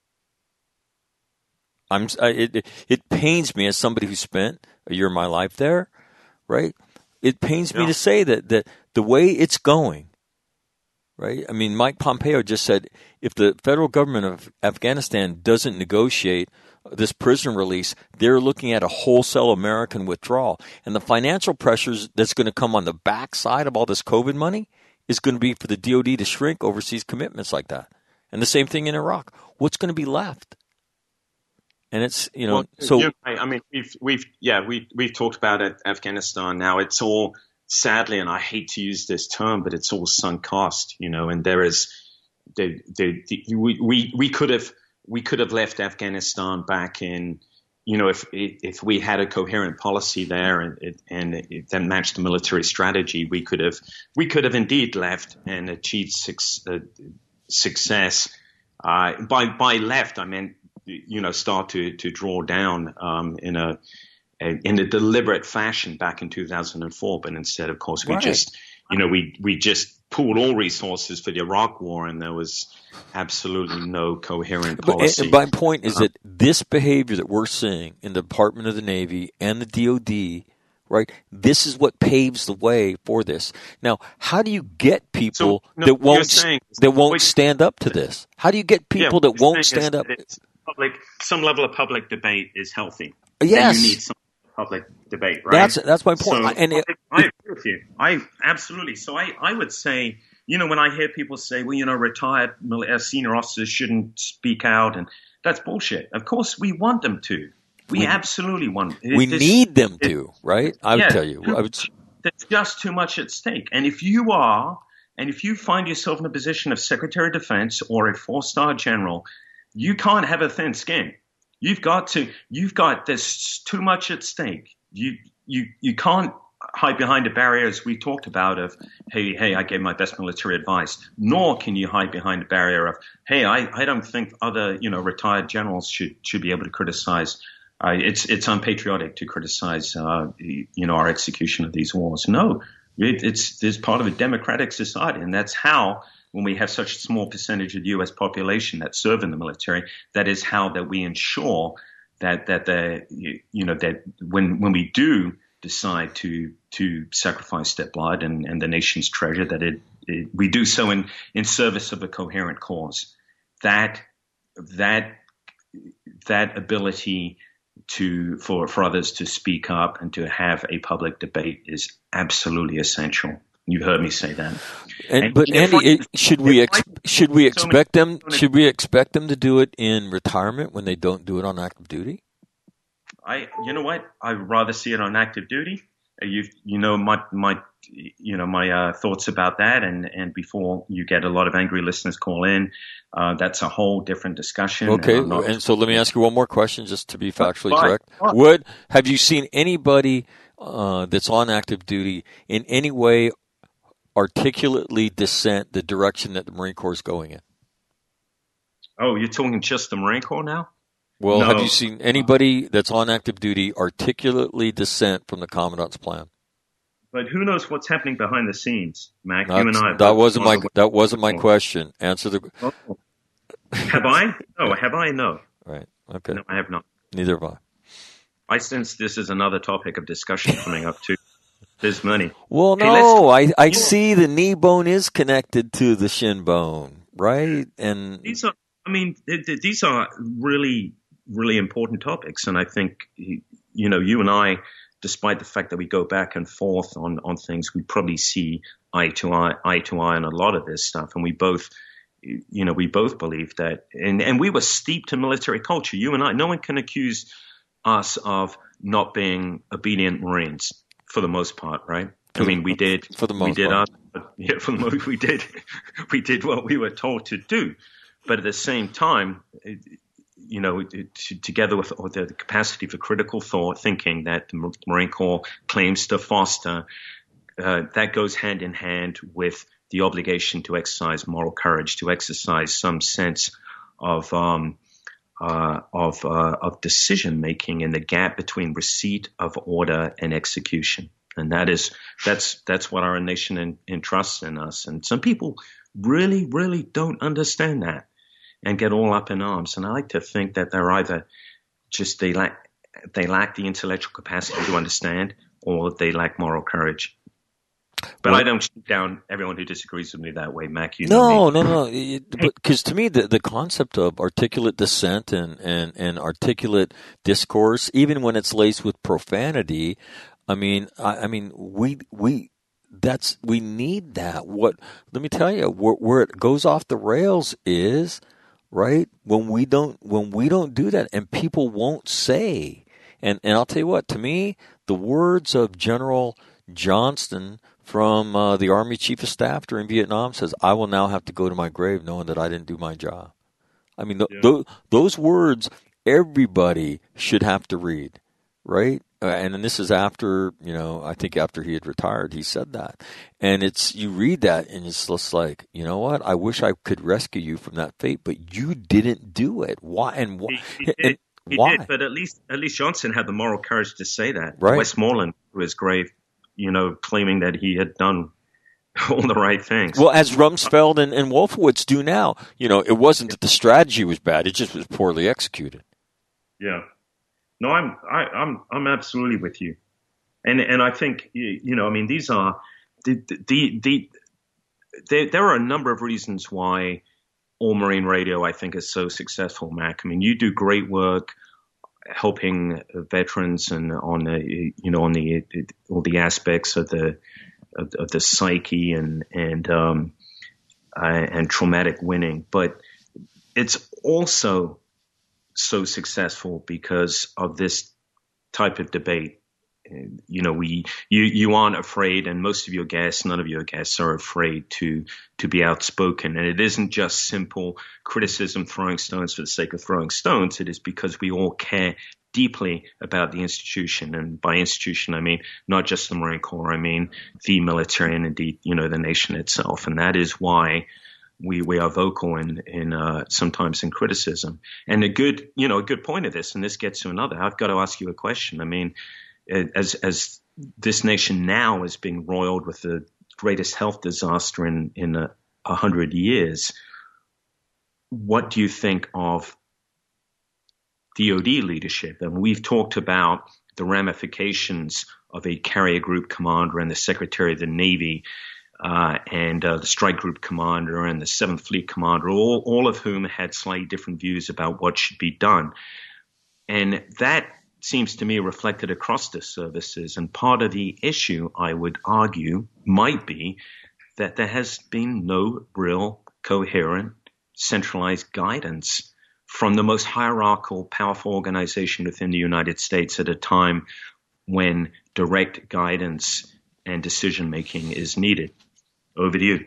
I'm. It it pains me as somebody who spent a year of my life there, right? It pains yeah. me to say that that the way it's going, right? I mean, Mike Pompeo just said if the federal government of Afghanistan doesn't negotiate this prisoner release, they're looking at a wholesale American withdrawal, and the financial pressures that's going to come on the backside of all this COVID money is going to be for the D O D to shrink overseas commitments like that, and the same thing in Iraq. What's going to be left? And it's, you know, well, so yeah, I mean, we've we've yeah we we've talked about it, Afghanistan. Now it's all, sadly, and I hate to use this term, but it's all sunk cost, you know. And there is, the, the, the, we we we could have we could have left Afghanistan back in, you know, if if we had a coherent policy there and it, and it, that matched the military strategy, we could have we could have indeed left and achieved six, uh, success. Uh, by by left, I meant, you know, start to, to draw down um, in a, a in a deliberate fashion back in two thousand four. But instead, of course, we right. just, you know, we, we just pooled all resources for the Iraq War, and there was absolutely no coherent policy. But, and my point is uh, that this behavior that we're seeing in the Department of the Navy and the D O D, right, this is what paves the way for this. Now, how do you get people so, no, that won't saying, that won't wait, stand up to this? How do you get people yeah, that won't stand up? Public, some level of public debate is healthy. Yes. And you need some public debate, right? That's that's my point. So and it, I, I agree with you. I absolutely. So I, I would say, you know, when I hear people say, well, you know, retired senior officers shouldn't speak out, and that's bullshit. Of course, we want them to. We, we absolutely want. We this, need them it, to, right? I would yeah, tell you. I would. There's just too much at stake. And if you are, and if you find yourself in a position of Secretary of Defense or a four-star general, you can't have a thin skin. You've got to. You've got. There's too much at stake. You you you can't hide behind the barriers we talked about of, hey, hey, I gave my best military advice. Nor can you hide behind the barrier of, hey, I, I don't think other, you know, retired generals should should be able to criticize. Uh, it's it's unpatriotic to criticize, uh, you know, our execution of these wars. No, it, it's it's part of a democratic society, and that's how, when we have such a small percentage of the U S population that serve in the military, that is how that we ensure that that the you know that when when we do decide to to sacrifice their blood and, and the nation's treasure, that it, it we do so in in service of a coherent cause. That that that ability to for, for others to speak up and to have a public debate is absolutely essential. You've heard me say that. And, and but Andy, it, should we ex, should we expect them should we expect them to do it in retirement when they don't do it on active duty? I you know what? I'd rather see it on active duty. You you know my my you know my uh, thoughts about that, and, and before you get a lot of angry listeners call in, uh, that's a whole different discussion. Okay, and, and so let me ask you one more question, just to be factually Fine. correct. Fine. Would have you seen anybody uh, that's on active duty in any way articulately dissent the direction that the Marine Corps is going in? Oh, you're talking just the Marine Corps now? Well, no. Have you seen anybody that's on active duty articulately dissent from the Commandant's plan? But who knows what's happening behind the scenes, Mac? That's, you and I. That wasn't my that wasn't my question. Answer the. Oh. Have I? No. Have I? No. Right. Okay. No, I have not. Neither have I. I sense this is another topic of discussion coming up too. There's money. Well, okay, no, I I see the knee bone is connected to the shin bone, right? And these are, I mean, these are really, really important topics, and I think you know, you and I, despite the fact that we go back and forth on, on things, we probably see eye to eye, eye to eye on a lot of this stuff. And we both, you know, we both believe that, and, and we were steeped in military culture. You and I, no one can accuse us of not being obedient Marines for the most part, right? I mean, we did, for the most we did part. our, yeah, for the most, we did, we did what we were told to do. But at the same time, it, you know, to, together with the capacity for critical thought, thinking that the Marine Corps claims to foster, uh, that goes hand in hand with the obligation to exercise moral courage, to exercise some sense of um, uh, of uh, of decision making in the gap between receipt of order and execution, and that is that's that's what our nation entrusts in us. And some people really, really don't understand that and get all up in arms. And I like to think that they're either just they lack they lack the intellectual capacity to understand, or they lack moral courage. But well, I don't shoot down everyone who disagrees with me that way, Mac. You know no, me. no, no. Because to me, the, the concept of articulate dissent and, and, and articulate discourse, even when it's laced with profanity, I mean, I, I mean, we we that's we need that. What let me tell you, where, where it goes off the rails is right when we don't when we don't do that, and people won't say. And and I'll tell you what, to me, the words of General Johnston from uh, the Army Chief of Staff during Vietnam says, "I will now have to go to my grave knowing that I didn't do my job." I mean, th- yeah. th- those words everybody should have to read, right? Uh, and, and this is after, you know, I think after he had retired, he said that. And it's, you read that and it's just like, you know what? I wish I could rescue you from that fate, but you didn't do it. Why? And why? He, he did. He why? did, but at least at least Johnson had the moral courage to say that. Right. Westmoreland was grave, you know, claiming that he had done all the right things. Well, as Rumsfeld and, and Wolfowitz do now, you know, it wasn't that the strategy was bad; it just was poorly executed. Yeah, no, I'm I, I'm I'm absolutely with you, and and I think you know, I mean, these are the the the there, there are a number of reasons why All Marine Radio, I think, is so successful, Mac. I mean, you do great work helping veterans and on the, you know, on the, all the aspects of the, of, of the psyche and, and, um, uh, and traumatic winning. But it's also so successful because of this type of debate. You know, we, you, you aren't afraid, and most of your guests, none of your guests are afraid to, to be outspoken. And it isn't just simple criticism, throwing stones for the sake of throwing stones. It is because we all care deeply about the institution. And by institution, I mean, not just the Marine Corps, I mean, the military and indeed, you know, the nation itself. And that is why we, we are vocal in, in, uh, sometimes in criticism. And a good, you know, a good point of this, and this gets to another, I've got to ask you a question. I mean, As as this nation now is being roiled with the greatest health disaster in in a, a hundred years, what do you think of D O D leadership? And we've talked about the ramifications of a carrier group commander and the Secretary of the Navy, uh, and uh, the strike group commander and the Seventh Fleet commander, all all of whom had slightly different views about what should be done, and that seems to me reflected across the services. And part of the issue, I would argue, might be that there has been no real coherent, centralized guidance from the most hierarchical, powerful organization within the United States at a time when direct guidance and decision-making is needed. Over to you.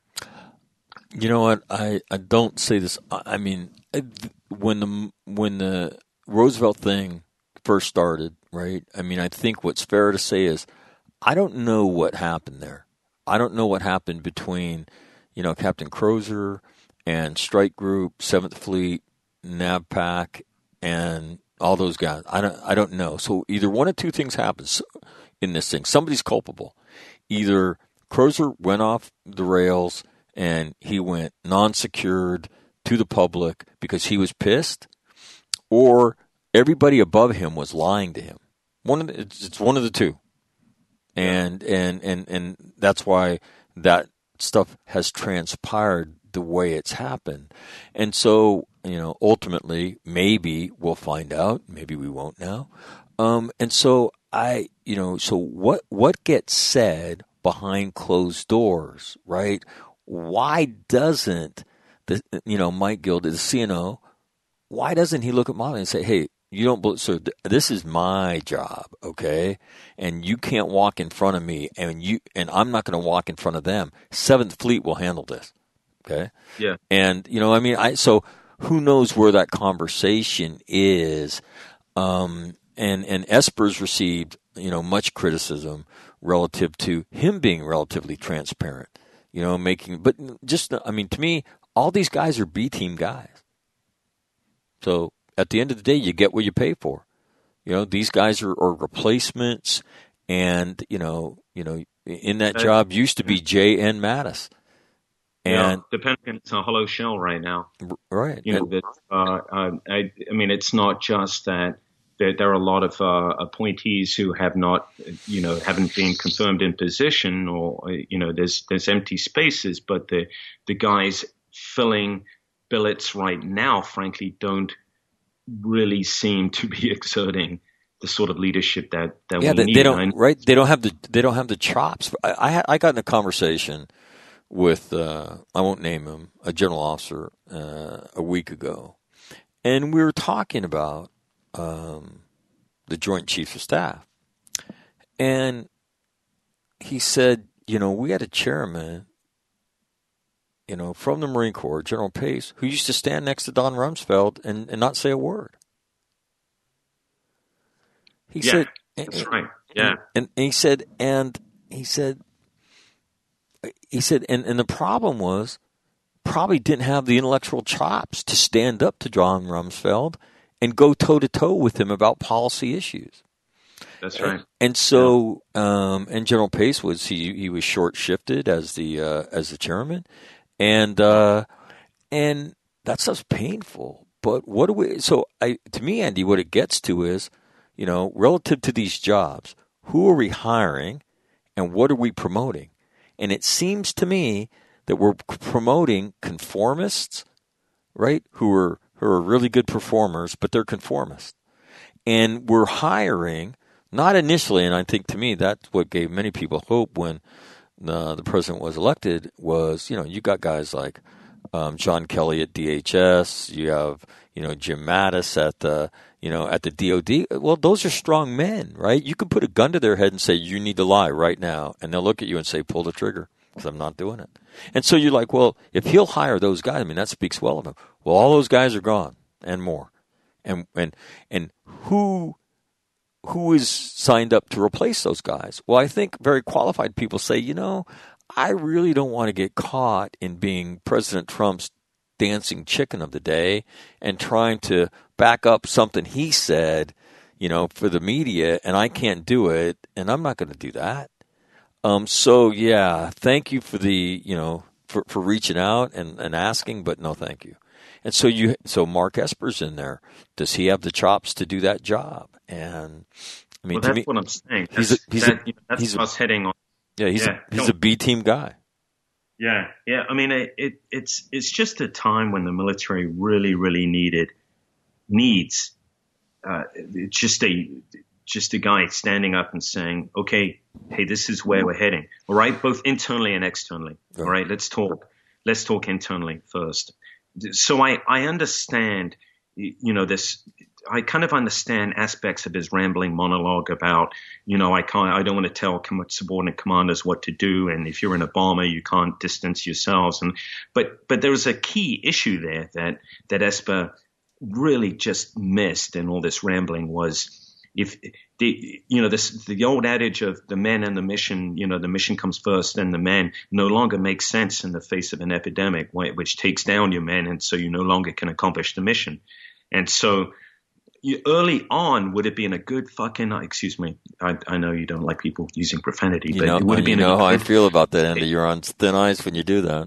You know what? I, I don't say this. I mean, when the when the Roosevelt thing first started, right? I mean, I think what's fair to say is I don't know what happened there. I don't know what happened between, you know, Captain Crozier and Strike Group, Seventh Fleet, NAVPAC, and all those guys. I don't, I don't know. So either one of two things happens in this thing. Somebody's culpable. Either Crozier went off the rails and he went non-secured to the public because he was pissed, or everybody above him was lying to him. One of the, it's, it's one of the two, and and and and that's why that stuff has transpired the way it's happened. And so, you know, ultimately, maybe we'll find out. Maybe we won't now. Um, and so I, you know, so what what gets said behind closed doors, right? Why doesn't the you know Mike Gilda, the C N O, why doesn't he look at Molly and say, hey, you don't believe, so th- this is my job, okay? And you can't walk in front of me, and you and I'm not going to walk in front of them. Seventh Fleet will handle this, okay? Yeah. And you know, I mean, I so who knows where that conversation is? Um, and and Esper's received, you know, much criticism relative to him being relatively transparent, you know, making. But just, I mean, to me, all these guys are B team guys. So at the end of the day, you get what you pay for. You know, these guys are, are replacements, and you know, you know, in that job used to be J N Mattis. And yeah, the Pentagon's a hollow shell right now. Right. You know, that, uh, uh, I, I mean, it's not just that there, there are a lot of uh, appointees who have not, you know, haven't been confirmed in position, or you know, there's there's empty spaces, but the the guys filling billets right now, frankly, don't really seem to be exerting the sort of leadership that, that yeah, we they, need. they don't, right? They don't have the they don't have the chops. I I, I got in a conversation with uh, I won't name him, a general officer uh, a week ago, and we were talking about um, the Joint Chiefs of Staff, and he said, you know, we had a chairman, you know, from the Marine Corps, General Pace, who used to stand next to Don Rumsfeld and, and not say a word. He yeah, said, that's and, right. Yeah. And, and he said, and he said, he said, and, and the problem was probably didn't have the intellectual chops to stand up to Don Rumsfeld and go toe to toe with him about policy issues. That's right. And, and so, yeah. um, and General Pace was, he, he was short shifted as the, uh, as the chairman. And, uh, and that stuff's painful, but what do we, so I, to me, Andy, what it gets to is, you know, relative to these jobs, who are we hiring and what are we promoting? And it seems to me that we're promoting conformists, right? Who are, who are really good performers, but they're conformists. and we're hiring, not initially, and I think to me that's what gave many people hope when the, the president was elected was, you know, you got guys like um, John Kelly at D H S, you have, you know, Jim Mattis at the, you know, at the D O D. Well, those are strong men, right? You can put a gun to their head and say, you need to lie right now. And they'll look at you and say, pull the trigger, because I'm not doing it. And so you're like, well, if he'll hire those guys, I mean, that speaks well of him. Well, all those guys are gone and more. And and and who who is signed up to replace those guys? Well, I think very qualified people say, you know, I really don't want to get caught in being President Trump's dancing chicken of the day and trying to back up something he said, you know, for the media, and I can't do it, and I'm not going to do that. Um, so yeah, thank you for the, you know, for, for reaching out and, and asking, but no, thank you. And so you, so Mark Esper's in there. Does he have the chops to do that job? And I mean, well, to that's me, what I'm saying. He's that's, a, he's that, a, you know, that's he's us a, heading on. Yeah, he's yeah, a, he's a B team guy. Yeah, yeah. I mean, it, it it's it's just a time when the military really, really needed needs. Uh, it's just a just a guy standing up and saying, "Okay, hey, this is where we're heading." All right, both internally and externally. All right, let's talk. Let's talk internally first. So I I understand, you know, this. I kind of understand aspects of his rambling monologue about, you know, I can't, I don't want to tell com- subordinate commanders what to do, and if you're in a bomber, you can't distance yourselves. And but but there was a key issue there that that Esper really just missed in all this rambling was if the you know this the old adage of the men and the mission, you know, the mission comes first, then the men, no longer makes sense in the face of an epidemic, which takes down your men, and so you no longer can accomplish the mission, and so. You, early on, would it be in a good fucking, excuse me, I, I know you don't like people using profanity, you but know, it would have been you know a how good, I feel about that, Andy. You're on thin ice when you do that.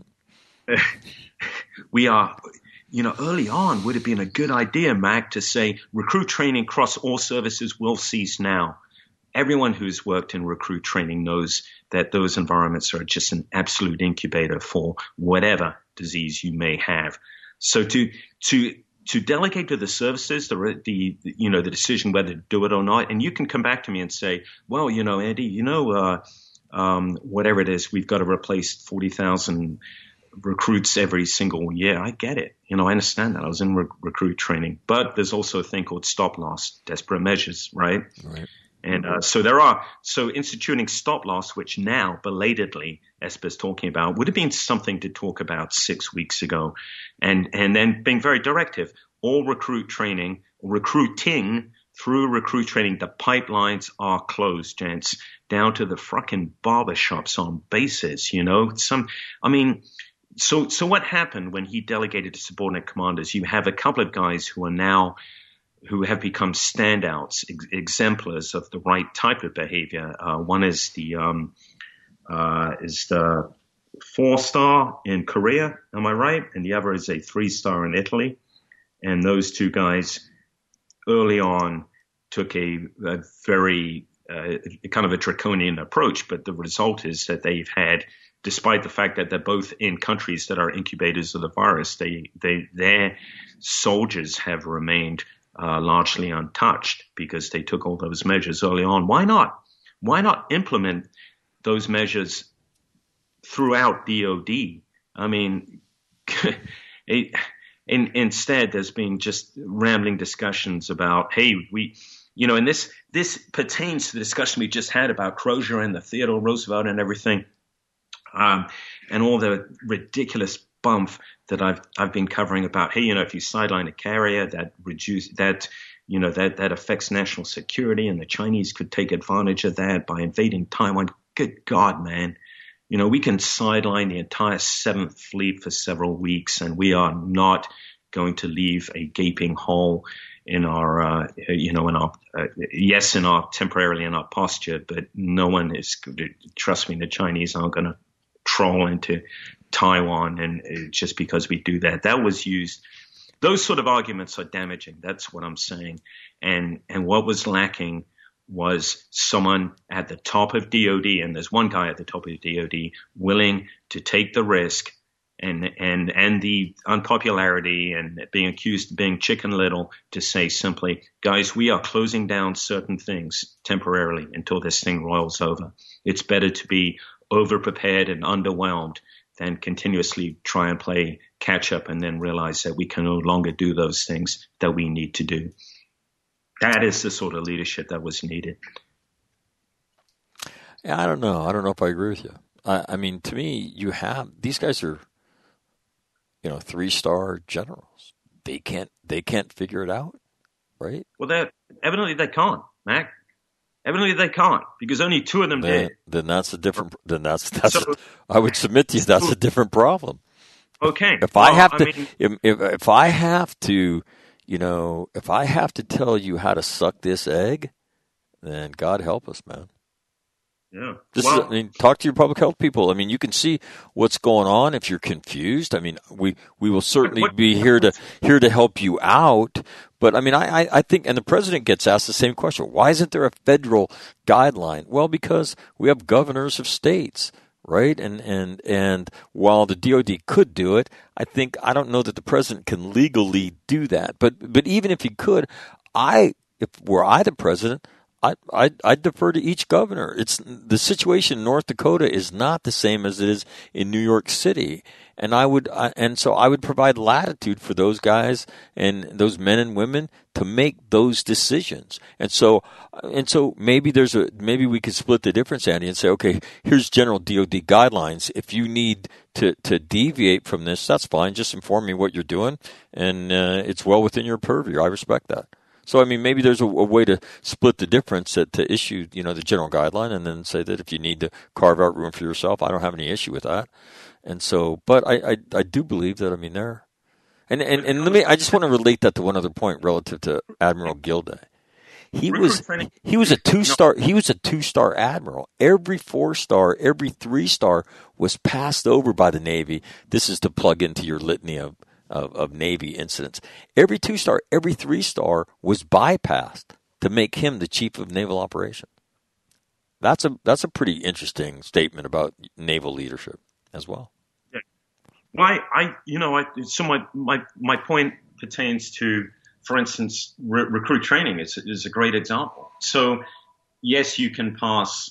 We are, you know, early on, would it be a good idea, Mac, to say recruit training across all services will cease now. Everyone who's worked in recruit training knows that those environments are just an absolute incubator for whatever disease you may have. So to, to, To delegate to the services, the, the you know the decision whether to do it or not, and you can come back to me and say, well, you know, Andy, you know, uh, um, whatever it is, we've got to replace forty thousand recruits every single year. I get it, you know, I understand that. I was in re- recruit training, but there's also a thing called stop loss, desperate measures, right? Right. And uh, so there are so instituting stop loss, which now belatedly Esper's talking about, would have been something to talk about six weeks ago, and and then being very directive. All recruit training, recruiting through recruit training, the pipelines are closed, gents, down to the fucking barbershops on bases. You know, some, I mean. So so what happened when he delegated to subordinate commanders? You have a couple of guys who are now. who have become standouts, ex- exemplars of the right type of behavior. Uh, one is the um, uh, is the four star in Korea, am I right? And the other is a three star in Italy. And those two guys early on took a, a very uh, kind of a draconian approach, but the result is that they've had, despite the fact that they're both in countries that are incubators of the virus, they they their soldiers have remained Uh, largely untouched because they took all those measures early on. Why not? Why not implement those measures throughout D O D? I mean, it, in, instead, there's been just rambling discussions about, hey, we, you know, and this this pertains to the discussion we just had about Crozier and the Theodore Roosevelt and everything, um, and all the ridiculous bump that I've I've been covering about, hey, you know, if you sideline a carrier, that reduce that, you know, that that affects national security, and the Chinese could take advantage of that by invading Taiwan. Good God, man. You know, we can sideline the entire Seventh Fleet for several weeks, and we are not going to leave a gaping hole in our, uh, you know, in our, uh, yes, in our temporarily in our posture, but no one is, trust me, the Chinese aren't going to troll into Taiwan, and uh, just because we do that, that was used. Those sort of arguments are damaging. That's what I'm saying. And and what was lacking was someone at the top of D O D, and there's one guy at the top of D O D willing to take the risk and and and the unpopularity and being accused of being Chicken Little to say simply, guys, we are closing down certain things temporarily until this thing rolls over. It's better to be over-prepared and underwhelmed than continuously try and play catch-up and then realize that we can no longer do those things that we need to do. That is the sort of leadership that was needed. Yeah, I don't know. I don't know if I agree with you. I, I mean, to me, you have these guys are, you know, three-star generals. They can't. They can't figure it out, right? Well, they evidently they can't, Mac. Evidently they can't because only two of them then, did. Then that's a different. Then that's that's. So, a, I would submit to you that's a different problem. Okay. If well, I have to, I mean, if, if if I have to, you know, if I have to tell you how to suck this egg, then God help us, man. Yeah. This well, is, I mean, talk to your public health people. I mean, you can see what's going on if you're confused. I mean, we, we will certainly what, be here to here to help you out. But I mean, I, I, I think, and the president gets asked the same question: why isn't there a federal guideline? Well, because we have governors of states, right? And and and while the D O D could do it, I think I don't know that the president can legally do that. But but even if he could, I if were I the president, I I I defer to each governor. It's the situation in North Dakota is not the same as it is in New York City, and I would I, and so I would provide latitude for those guys and those men and women to make those decisions. And so and so maybe there's a maybe we could split the difference, Andy, and say, okay, here's general D O D guidelines. If you need to to deviate from this, that's fine. Just inform me what you're doing, and uh, it's well within your purview. I respect that. So, I mean, maybe there's a, a way to split the difference to, to issue, you know, the general guideline and then say that if you need to carve out room for yourself, I don't have any issue with that. And so, but I, I, I do believe that, I mean, there, and, and, and let me, I just want to relate that to one other point relative to Admiral Gilday. He was, he was a two-star, he was a two-star admiral. Every four-star, every three-star was passed over by the Navy. This is to plug into your litany of, Of, of Navy incidents. Every two-star, every three-star was bypassed to make him the chief of naval operations. That's a that's a pretty interesting statement about naval leadership as well. Yeah. Well, I, I you know, I, so my, my my point pertains to, for instance, re- recruit training is is a great example. So, yes, you can pass.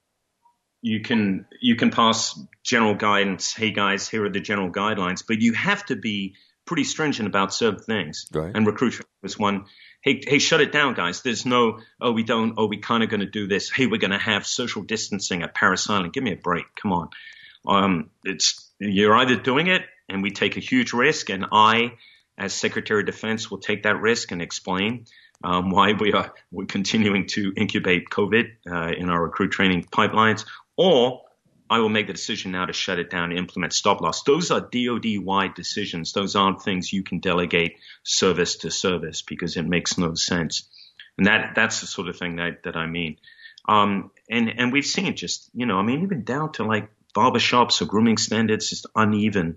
You can you can pass general guidance. Hey guys, here are the general guidelines, but you have to be pretty stringent about certain things. Right. And recruitment was one. Hey, hey, shut it down, guys. There's no, oh, we don't, oh, we kind of going to do this. Hey, we're going to have social distancing at Parris Island. Give me a break. Come on. Um, it's you're either doing it, and we take a huge risk, and I, as Secretary of Defense, will take that risk and explain um, why we are we're continuing to incubate COVID uh, in our recruit training pipelines. Or I will make the decision now to shut it down and implement stop loss. Those are D O D-wide decisions. Those aren't things you can delegate service to service because it makes no sense. And that that's the sort of thing that, that I mean. Um, and, and we've seen just, you know, I mean, even down to like barbershops or grooming standards, just uneven,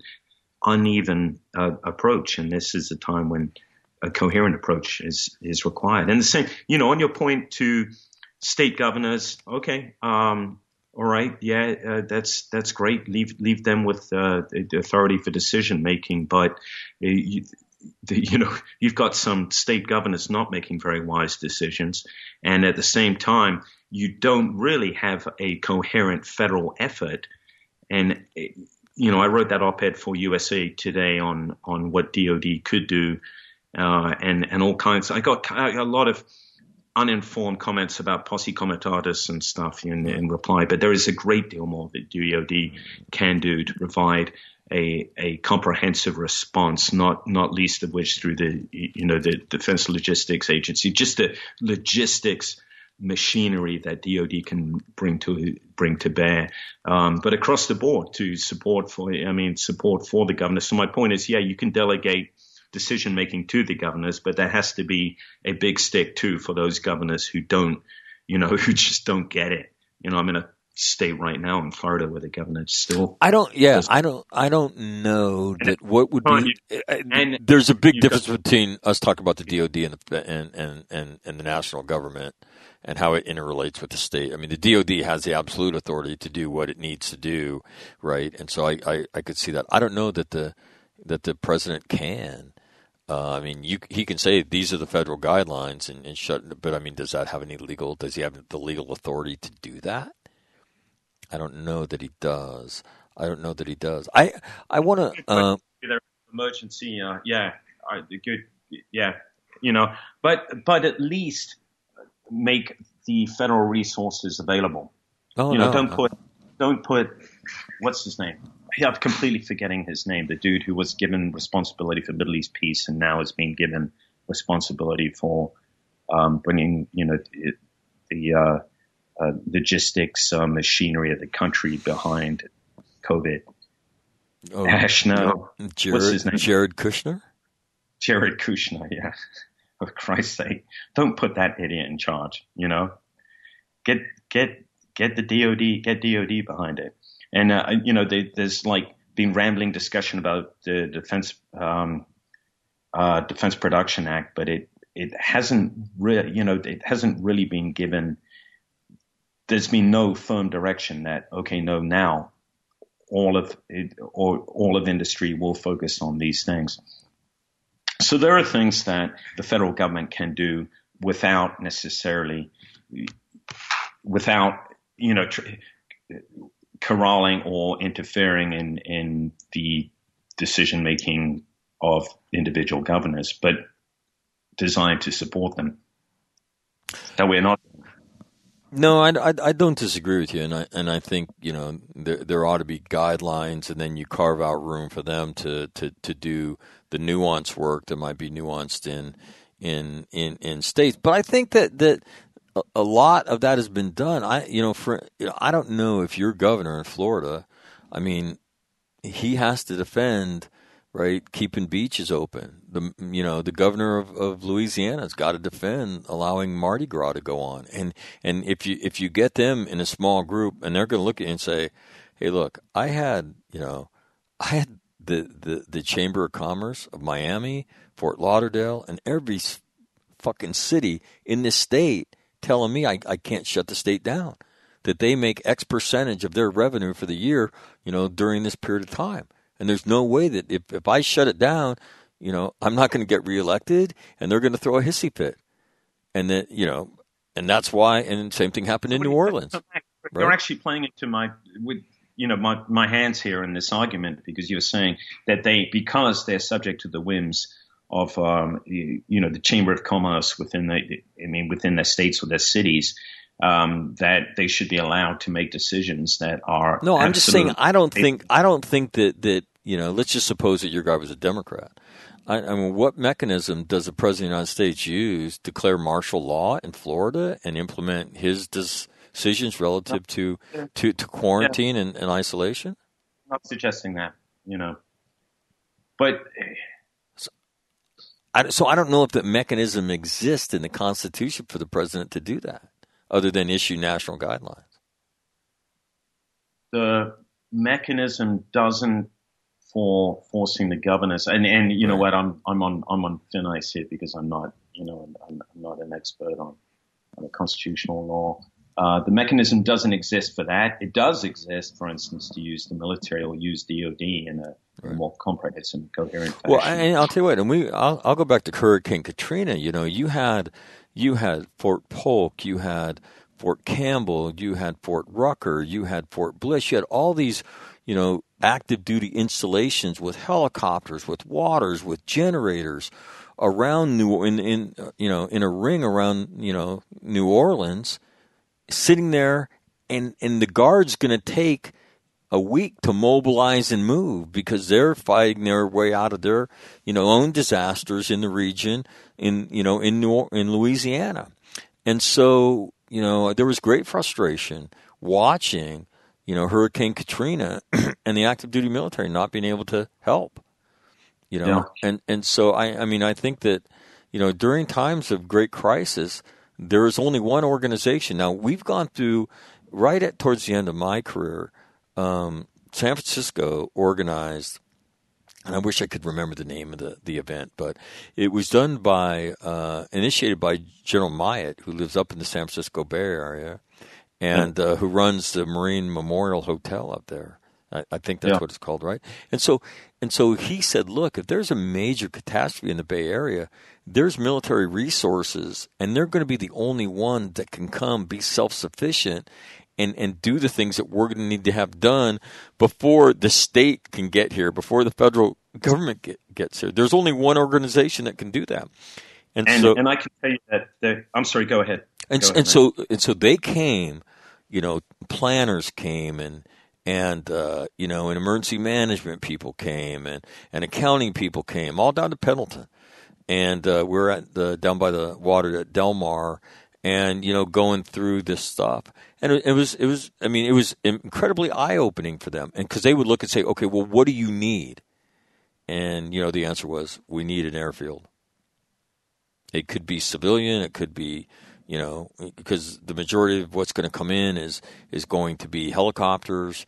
uneven uh, approach. And this is a time when a coherent approach is, is required. And the same, you know, on your point to state governors, okay, um, all right, yeah, uh, that's that's great. Leave leave them with uh, the authority for decision making, but uh, you, the, you know you've got some state governors not making very wise decisions, and at the same time, you don't really have a coherent federal effort. And you know, I wrote that op-ed for U S A Today on on what D O D could do, uh, and and all kinds. I got a lot of uninformed comments about posse comitatus and stuff in, in reply, but there is a great deal more that D O D can do to provide a a comprehensive response, not not least of which through the you know the Defense Logistics Agency, just the logistics machinery that D O D can bring to bring to bear, um, but across the board to support for I mean support for the governor. So my point is, yeah, you can delegate decision making to the governors, but there has to be a big stick too for those governors who don't, you know, who just don't get it. You know, I'm in a state right now in Florida where the governor still. I don't. Yeah, I don't. I don't know that. What would be? And there's a big difference got, between us talking about the D O D and the and, and and and the national government and how it interrelates with the state. I mean, the D O D has the absolute authority to do what it needs to do, right? And so I I, I could see that. I don't know that the that the president can. Uh, I mean, you, he can say these are the federal guidelines and, and shut. But I mean, does that have any legal? Does he have the legal authority to do that? I don't know that he does. I don't know that he does. I I want to. Uh, emergency, uh, yeah, uh, good, yeah, you know, but but at least make the federal resources available. Oh you know, no, don't no. put don't put what's his name? Yeah, I'm completely forgetting his name. The dude who was given responsibility for Middle East peace and now is being given responsibility for um, bringing, you know, it, the. Uh, Uh, logistics, uh, machinery of the country behind COVID. Oh, Ash, no. Jared, What's his name? Jared Kushner? Jared Kushner, yeah. For Christ's sake. Don't put that idiot in charge, you know. Get get get the D O D, get D O D behind it. And, uh, you know, they, there's like been rambling discussion about the Defense um, uh, Defense Production Act, but it, it hasn't really, you know, it hasn't really been given. There's been no firm direction that, okay, no, now all of it, or all of industry will focus on these things. So there are things that the federal government can do without necessarily, without, you know, tr- corralling or interfering in, in the decision making of individual governors, but designed to support them. That we're not. No, I, I, I don't disagree with you, and I and I think you know there there ought to be guidelines, and then you carve out room for them to, to, to do the nuanced work that might be nuanced in in in, in states. But I think that, that a, a lot of that has been done. I you know for you know, I don't know if your governor in Florida, I mean, he has to defend. Right, keeping beaches open. The you know the governor of, of Louisiana's got to defend allowing Mardi Gras to go on. And and if you if you get them in a small group, and they're going to look at you and say, "Hey, look, I had you know, I had the, the, the Chamber of Commerce of Miami, Fort Lauderdale, and every fucking city in this state telling me I, I can't shut the state down. That they make X percentage of their revenue for the year, you know, during this period of time." And there's no way that if, if I shut it down, you know, I'm not going to get reelected, and they're going to throw a hissy fit. And then, you know, and that's why, and the same thing happened in New Orleans. They're right? actually playing into my, with, you know, my, my hands here in this argument, because you're saying that they, because they're subject to the whims of, um, you, you know, the Chamber of Commerce within the, I mean, within their states or their cities, Um, that they should be allowed to make decisions that are. No, I'm just saying. I don't think. I don't think that that you know. Let's just suppose that your guy was a Democrat. I, I mean, what mechanism does the president of the United States use to declare martial law in Florida and implement his decisions relative to to, to quarantine yeah. and, and isolation? I'm not suggesting that, you know, but. So I, so I don't know if the mechanism exists in the Constitution for the president to do that, other than issue national guidelines. The mechanism doesn't for forcing the governors, and, and you know right. what, I'm I'm on I'm on thin ice here because I'm not you know I'm, I'm not an expert on, on the constitutional law. Uh, the mechanism doesn't exist for that. It does exist, for instance, to use the military or use D O D in a, right. a more comprehensive, coherent fashion. Well, and I'll tell you what, and we I'll, I'll go back to Hurricane Katrina. You know, you had you had Fort Polk, you had Fort Campbell, you had Fort Rucker, you had Fort Bliss, you had all these, you know, active duty installations with helicopters, with waters, with generators around New in in you know in a ring around you know New Orleans. Sitting there, and, and the guard's going to take a week to mobilize and move because they're fighting their way out of their, you know, own disasters in the region, in you know, in New, in Louisiana, and so you know there was great frustration watching, you know, Hurricane Katrina and the active duty military not being able to help, you know, yeah. and and so I I mean I think that, you know, during times of great crisis. There is only one organization. Now, we've gone through right at towards the end of my career, um, San Francisco organized, and I wish I could remember the name of the, the event, but it was done by, uh, initiated by General Myatt, who lives up in the San Francisco Bay Area, and uh, who runs the Marine Memorial Hotel up there. I, I think that's yeah. what it's called, right? And so, and so he said, look, if there's a major catastrophe in the Bay Area, there's military resources, and they're going to be the only one that can come, be self-sufficient, and, and do the things that we're going to need to have done before the state can get here, before the federal government get, gets here. There's only one organization that can do that. And, and so, and I can tell you that. The, I'm sorry. Go ahead. And, go ahead, and so, and so they came. You know, planners came, and and uh, you know, and emergency management people came, and, and accounting people came, all down to Pendleton, and uh, we're at the down by the water at Del Mar, and you know, going through this stuff, and it, it was it was I mean, it was incredibly eye opening for them, and because they would look and say, okay, well, what do you need? And you know, the answer was, we need an airfield. It could be civilian, it could be. You know, because the majority of what's going to come in is is going to be helicopters,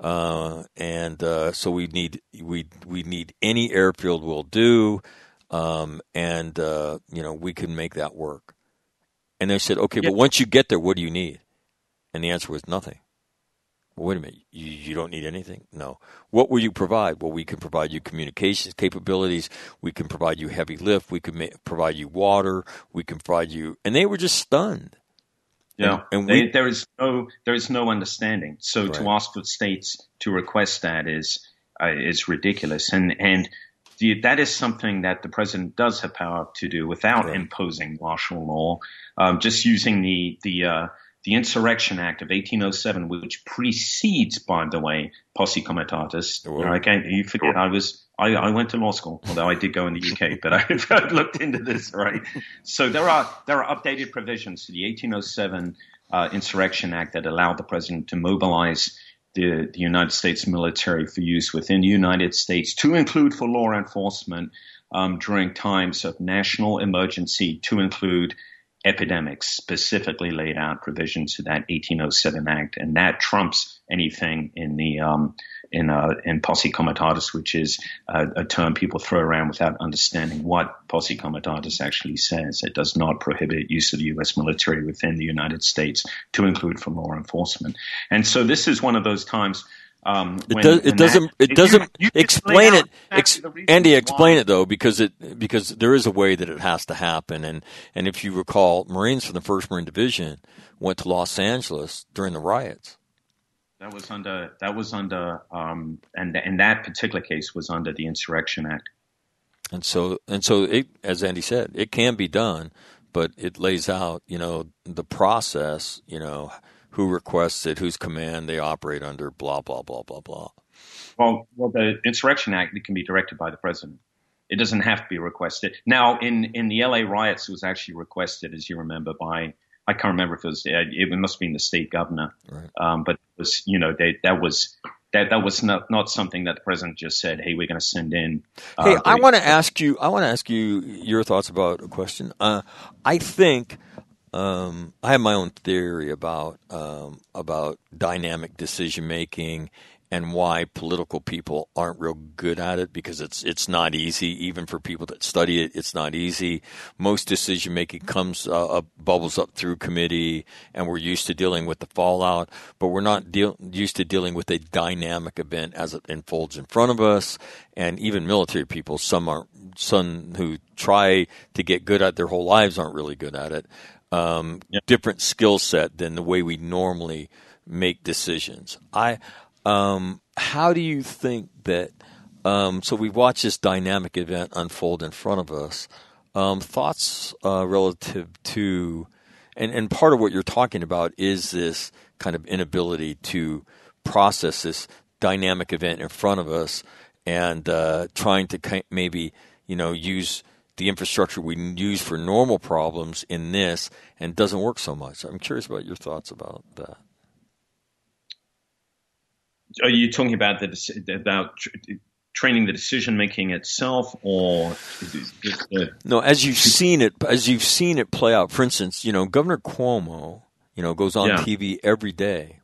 uh, and uh, so we need we we need any airfield will do, um, and uh, you know, we can make that work. And they said, okay, yeah. but once you get there, what do you need? And the answer was nothing. Well, wait a minute, you, you don't need anything? No. What will you provide? Well, we can provide you communications capabilities. We can provide you heavy lift. We can ma- provide you water. We can provide you, and they were just stunned. Yeah, and, and we, they, there is no there is no understanding. So right. to ask for states to request that is uh, is ridiculous, and and the, that is something that the president does have power to do without right. imposing martial law. Um, just using the the uh, The Insurrection Act of eighteen oh seven, which precedes, by the way, Posse Comitatus. You, know, I can't, you forget, I was, I, I went to law school, although I did go in the U K, but I, I looked into this, right? So there are there are updated provisions to the eighteen oh seven uh, Insurrection Act that allow the president to mobilize the, the United States military for use within the United States, to include for law enforcement um, during times of national emergency, to include epidemics, specifically laid out provisions to that eighteen oh seven Act, and that trumps anything in the um, in uh, in Posse Comitatus, which is uh, a term people throw around without understanding what Posse Comitatus actually says. It does not prohibit use of the U S military within the United States, to include for law enforcement. And so this is one of those times. Um, it, when, does, it doesn't. That, it doesn't you, you explain it. Ex, Andy, explain why. it though, because it because there is a way that it has to happen. And and if you recall, Marines from the First Marine Division went to Los Angeles during the riots. That was under. That was under. Um, and and that particular case was under the Insurrection Act. And so and so, it, as Andy said, it can be done, but it lays out, you know, the process, you know. Who requests it, whose command they operate under, blah, blah, blah, blah, blah. Well, well, the Insurrection Act, it can be directed by the president. It doesn't have to be requested. Now, in, in the L A riots, it was actually requested, as you remember, by, I can't remember if it was, it must have been the state governor. Right. Um, but it was, you know, they, that was, that, that was not, not something that the president just said, hey, we're going to send in. Uh, hey, I want to ask you, I want to ask you your thoughts about a question. Uh, I think, Um, I have my own theory about um, about dynamic decision making and why political people aren't real good at it, because it's it's not easy. Even for people that study it, it's not easy. Most decision making comes uh, up, bubbles up through committee, and we're used to dealing with the fallout, but we're not deal, used to dealing with a dynamic event as it unfolds in front of us. And even military people, some are some who try to get good at it their whole lives aren't really good at it. Um, yep. Different skill set than the way we normally make decisions. I, um, how do you think that? Um, so we watch this dynamic event unfold in front of us. Um, thoughts uh, relative to, and and part of what you're talking about is this kind of inability to process this dynamic event in front of us, and uh, trying to maybe you know use the infrastructure we use for normal problems in this, and doesn't work so much. I'm curious about your thoughts about that. Are you talking about the about training the decision making itself, or the... no? As you've seen it, as you've seen it play out. For instance, you know, Governor Cuomo, you know, goes on yeah. T V every day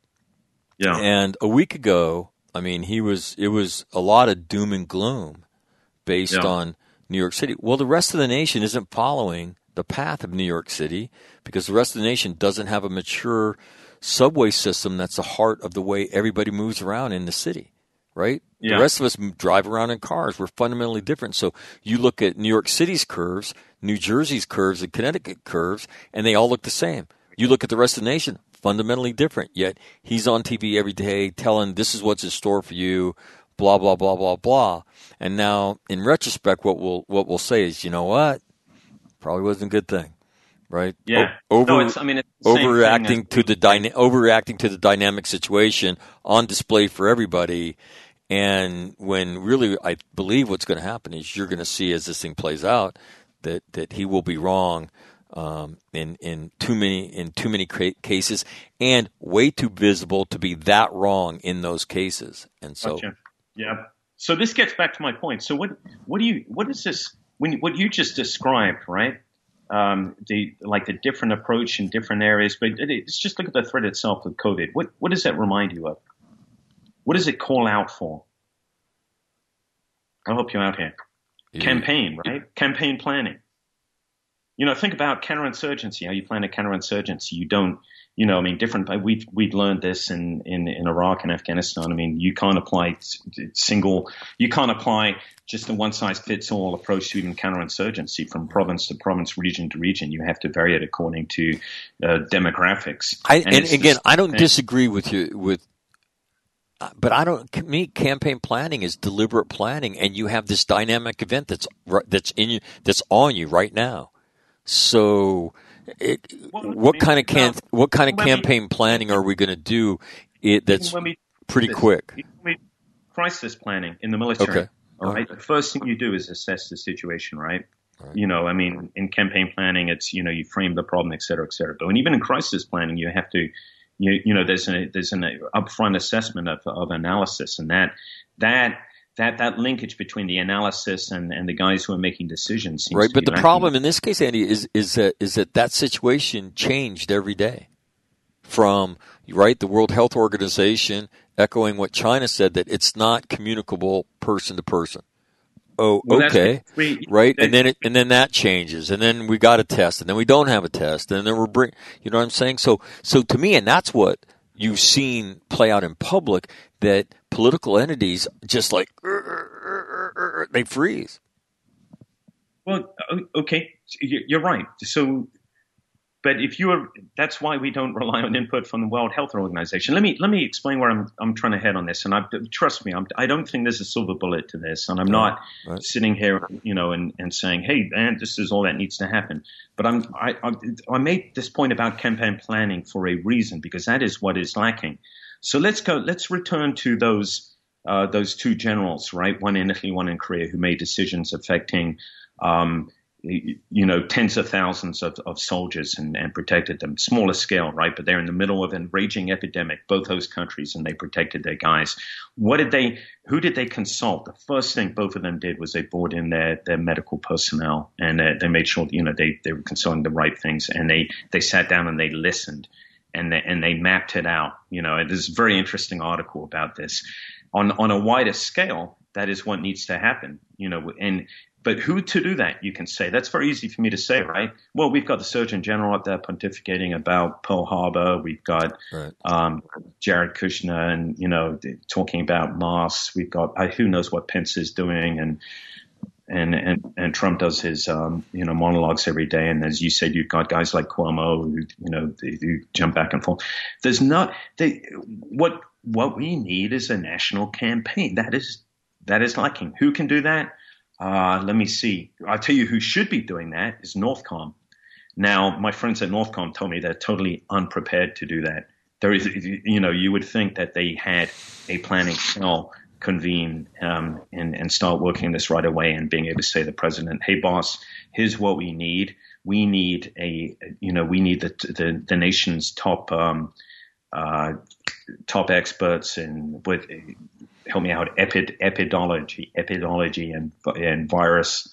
Yeah. And a week ago, I mean, he was it was a lot of doom and gloom based Yeah. on New York City. Well, the rest of the nation isn't following the path of New York City because the rest of the nation doesn't have a mature subway system that's the heart of the way everybody moves around in the city, right? Yeah. The rest of us drive around in cars. We're fundamentally different. So you look at New York City's curves, New Jersey's curves, and Connecticut curves, and they all look the same. You look at the rest of the nation, fundamentally different. Yet he's on T V every day telling this is what's in store for you, blah, blah, blah, blah, blah. And now, in retrospect, what we'll, what we'll say is, you know what? Probably wasn't a good thing, right? Yeah. O- over, no, it's, I mean, it's the same overreacting thing to as- the dyna- overreacting to the dynamic situation on display for everybody. And when really, I believe what's going to happen is you're going to see as this thing plays out that, that he will be wrong um, in in too many in too many cra- cases, and way too visible to be that wrong in those cases. And so, Gotcha. Yeah. So this gets back to my point. So what what do you what is this when what you just described, right? Um, the like the different approach in different areas, but it's just look at the threat itself with COVID. What what does that remind you of? What does it call out for? I'll help you out here. Yeah. Campaign, right? Campaign planning. You know, think about counterinsurgency. How you plan a counterinsurgency? You don't, you know, I mean, different. We've we've learned this in, in, in Iraq and Afghanistan. I mean, you can't apply single. You can't apply just a one size fits all approach to even counterinsurgency from province to province, region to region. You have to vary it according to uh, demographics. I, and, and it's again, the I don't same. disagree with you with. But I don't. To me, campaign planning is deliberate planning, and you have this dynamic event that's that's in you, that's on you right now. So, it, Well, what I mean, kind of can well, what kind of when we- campaign planning are we going to do? It that's when we pretty this, quick. we- Crisis planning in the military. Okay. All right. The first thing you do is assess the situation, right? Right. You know, I mean, in campaign planning, it's, you know, you frame the problem, et cetera, et cetera. But even in crisis planning, you have to, you, you know, there's a, there's an upfront assessment of, of analysis, and that, that, that, that linkage between the analysis and, and the guys who are making decisions. Seems Right, to but be the lacking. problem in this case, Andy, is is that is that that situation changed every day. From right, the World Health Organization echoing what China said, that it's not communicable person to person. Oh, Well, that's okay, we- right, that- and then it, and then that changes, and then we got a test, and then we don't have a test, and then we're bring, you know what I'm saying? So, so to me, and that's what you've seen play out in public, that political entities just like they freeze. Well, o- okay, you- you're right. So, but if you are, that's why we don't rely on input from the World Health Organization. Let me let me explain where I'm I'm trying to head on this. And I, trust me, I'm, I don't think there's a silver bullet to this. And I'm not right. sitting here, you know, and, and saying, hey, man, this is all that needs to happen. But I'm I, I I made this point about campaign planning for a reason, because that is what is lacking. So let's go. Let's return to those uh, those two generals, right? One in Italy, one in Korea, who made decisions affecting. Um, you know, tens of thousands of, of soldiers and, and protected them. Smaller scale, right? But they're in the middle of a raging epidemic, both those countries, and they protected their guys. What did they, who did they consult? The first thing both of them did was they brought in their, their medical personnel, and they, they made sure, you know, they, they were consulting the right things, and they, they sat down and they listened, and they, and they mapped it out. You know, there's a very interesting article about this. On, on a wider scale, that is what needs to happen, you know, and, but who to do that, you can say. That's very easy for me to say, right? Well, we've got the Surgeon General up there pontificating about Pearl Harbor. We've got Right. um, Jared Kushner and, you know, talking about masks. We've got uh, who knows what Pence is doing, and and and, and Trump does his, um, you know, monologues every day. And as you said, you've got guys like Cuomo who, you know, they, who jump back and forth. There's not they, what what we need is a national campaign. That is that is lacking. Who can do that? Uh, let me see. I'll tell you who should be doing that is Northcom. Now, my friends at Northcom told me they're totally unprepared to do that. There is, you know, you would think that they had a planning cell convene um, and, and start working this right away and being able to say to the president, hey, boss, here's what we need. We need a, you know, we need the the, the nation's top um, uh, top experts in with. Help me out, epid, epidology, epidology and and virus,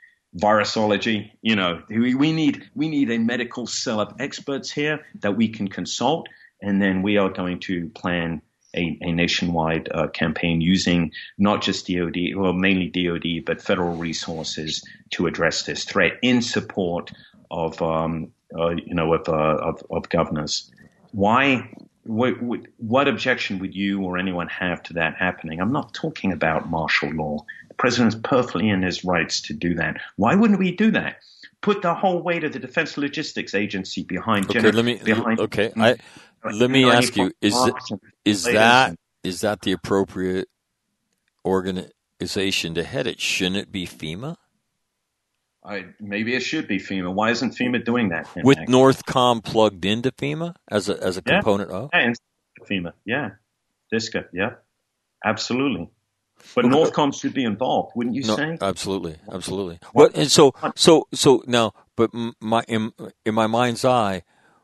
virusology. You know, we, we need we need a medical cell of experts here that we can consult, and then we are going to plan a, a nationwide uh, campaign using not just D O D, well, mainly D O D, but federal resources to address this threat in support of, um, uh, you know, of, uh, of, of governors. Why? What, what objection would you or anyone have to that happening? I'm not talking about martial law. The president's perfectly in his rights to do that. Why wouldn't we do that? Put the whole weight of the Defense Logistics Agency behind. Okay, Gener- let me. behind, Okay, I, let me ask you: Is it, is that is that the appropriate organization to head it? Shouldn't it be FEMA? I, maybe it should be FEMA. Why isn't FEMA doing that? With Northcom plugged into FEMA as a as a yeah. component of? Yeah, FEMA. Yeah. DISCA. Yeah. Absolutely. But Northcom should be involved, wouldn't you no, say? Absolutely. Absolutely. What? And so, so, so now, but my, in, in my mind's eye,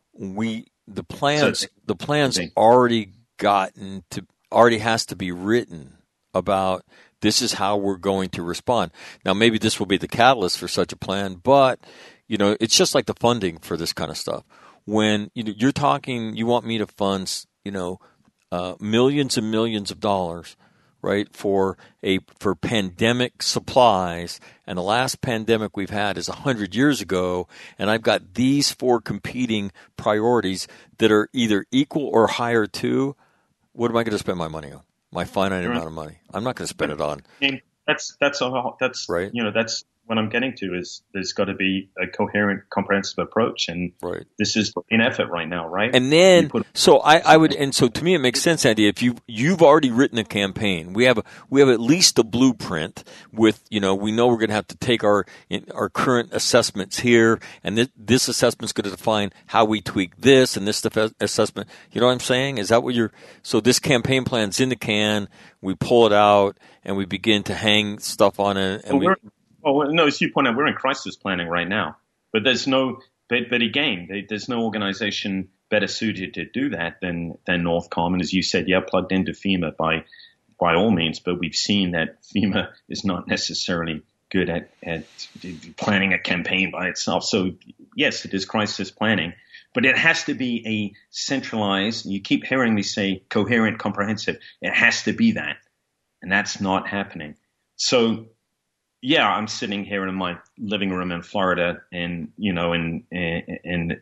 we, the plans, so, the plans already gotten to, already has to be written about this is how we're going to respond. Now, maybe this will be the catalyst for such a plan, but, you know, it's just like the funding for this kind of stuff. When you know, you're talking, you want me to fund, you know, uh, millions and millions of dollars, right, for a for pandemic supplies, and the last pandemic we've had is one hundred years ago, and I've got these four competing priorities that are either equal or higher to, what am I going to spend my money on? My finite amount of money. I'm not going to spend it on. That's that's a, that's right. You know, that's what I'm getting to is there's got to be a coherent, comprehensive approach, and right. this is in effort right now, right? And then, put, so I, I would, and so to me, it makes sense, Andy. If you you've already written a campaign, we have a, we have at least a blueprint with, you know, we know we're going to have to take our our current assessments here, and this, this assessment is going to define how we tweak this, and this def- assessment. You know what I'm saying? Is that what you're? So this campaign plan's in the can. We pull it out, and we begin to hang stuff on it, and well, we. Well, no, as you point out, we're in crisis planning right now. But there's no, but, but again, there's no organization better suited to do that than than Northcom. And as you said, yeah, plugged into FEMA by by all means. But we've seen that FEMA is not necessarily good at, at planning a campaign by itself. So yes, it is crisis planning, but it has to be a centralized. You keep hearing me say coherent, comprehensive. It has to be that, and that's not happening. So. Yeah, I'm sitting here in my living room in Florida, and you know, and and,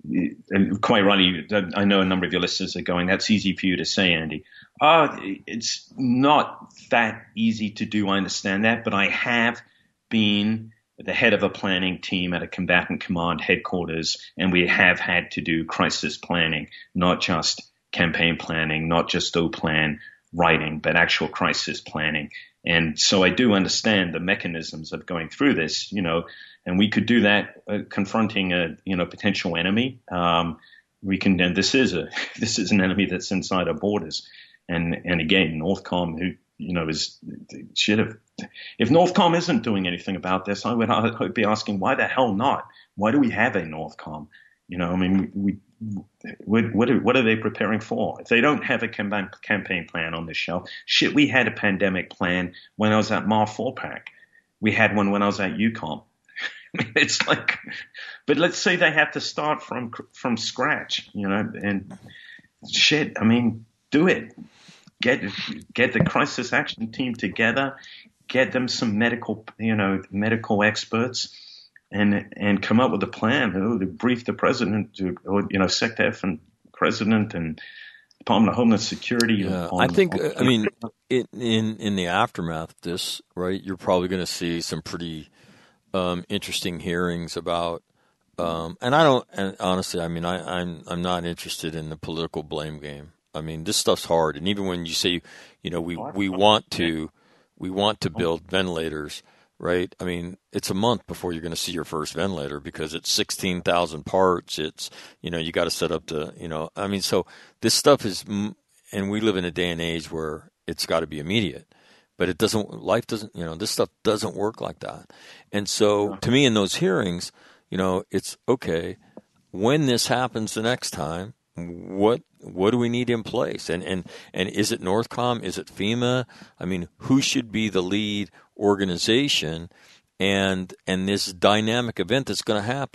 and quite rightly, I know a number of your listeners are going, "That's easy for you to say, Andy." Uh, it's not that easy to do. I understand that, but I have been the head of a planning team at a combatant command headquarters, and we have had to do crisis planning, not just campaign planning, not just O-plan writing, but actual crisis planning. And so I do understand the mechanisms of going through this, you know, and we could do that uh, confronting a, you know, potential enemy. Um, we can, and this is a, this is an enemy that's inside our borders. And, and again, Northcom, who, you know, is, should have, if Northcom isn't doing anything about this, I would, I would be asking, why the hell not? Why do we have a Northcom? You know, I mean, we, what, what, are, what are they preparing for? If they don't have a campaign, campaign plan on this shelf, shit, we had a pandemic plan when I was at Mar four pack. We had one when I was at UCOM. I mean, it's like, but let's say they have to start from from scratch, you know, and shit, I mean, do it. Get get the crisis action team together, get them some medical, you know, medical experts. And and come up with a plan oh, to brief the president, to, or you know, SecDef and president and Department of Homeland Security. Yeah, on, I think. on, I mean, it, in in the aftermath of this, right? You're probably going to see some pretty um, interesting hearings about. Um, and I don't. And honestly, I mean, I, I'm I'm not interested in the political blame game. I mean, this stuff's hard, and even when you say, you know, we we want to we want to build ventilators. Right? I mean, it's a month before you're going to see your first ventilator because it's sixteen thousand parts. It's, you know, you got to set up the, you know, I mean, so this stuff is, and we live in a day and age where it's got to be immediate, but it doesn't, life doesn't, you know, this stuff doesn't work like that. And so to me in those hearings, you know, it's okay, when this happens the next time, what what do we need in place? And and and is it Northcom? Is it FEMA? I mean, who should be the lead organization? And and this dynamic event that's going to happen,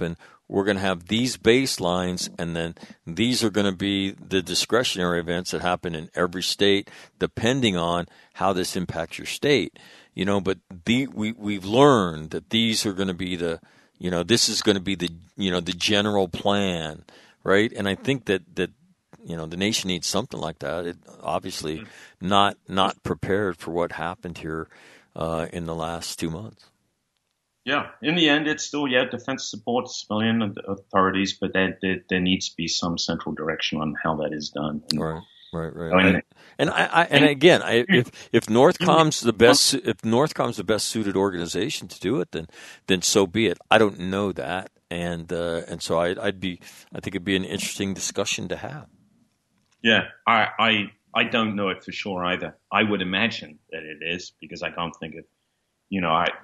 we're going to have these baselines, and then these are going to be the discretionary events that happen in every state, depending on how this impacts your state. You know, but the, we we've learned that these are going to be the, you know, this is going to be the, you know, the general plan, right? And I think that that you know the nation needs something like that. It obviously not not prepared for what happened here uh, in the last two months. Yeah, in the end, it's still, yeah, defense support, civilian authorities, but there, there, there needs to be some central direction on how that is done. And, right, right, right. I mean, and and, I, I, and again, I, if if Northcom's the best, if Northcom's the best suited organization to do it, then then so be it. I don't know that, and uh, and so I, I'd be, I think it'd be an interesting discussion to have. Yeah, I, I I don't know it for sure either. I would imagine that it is, because I can't think of, you know, I.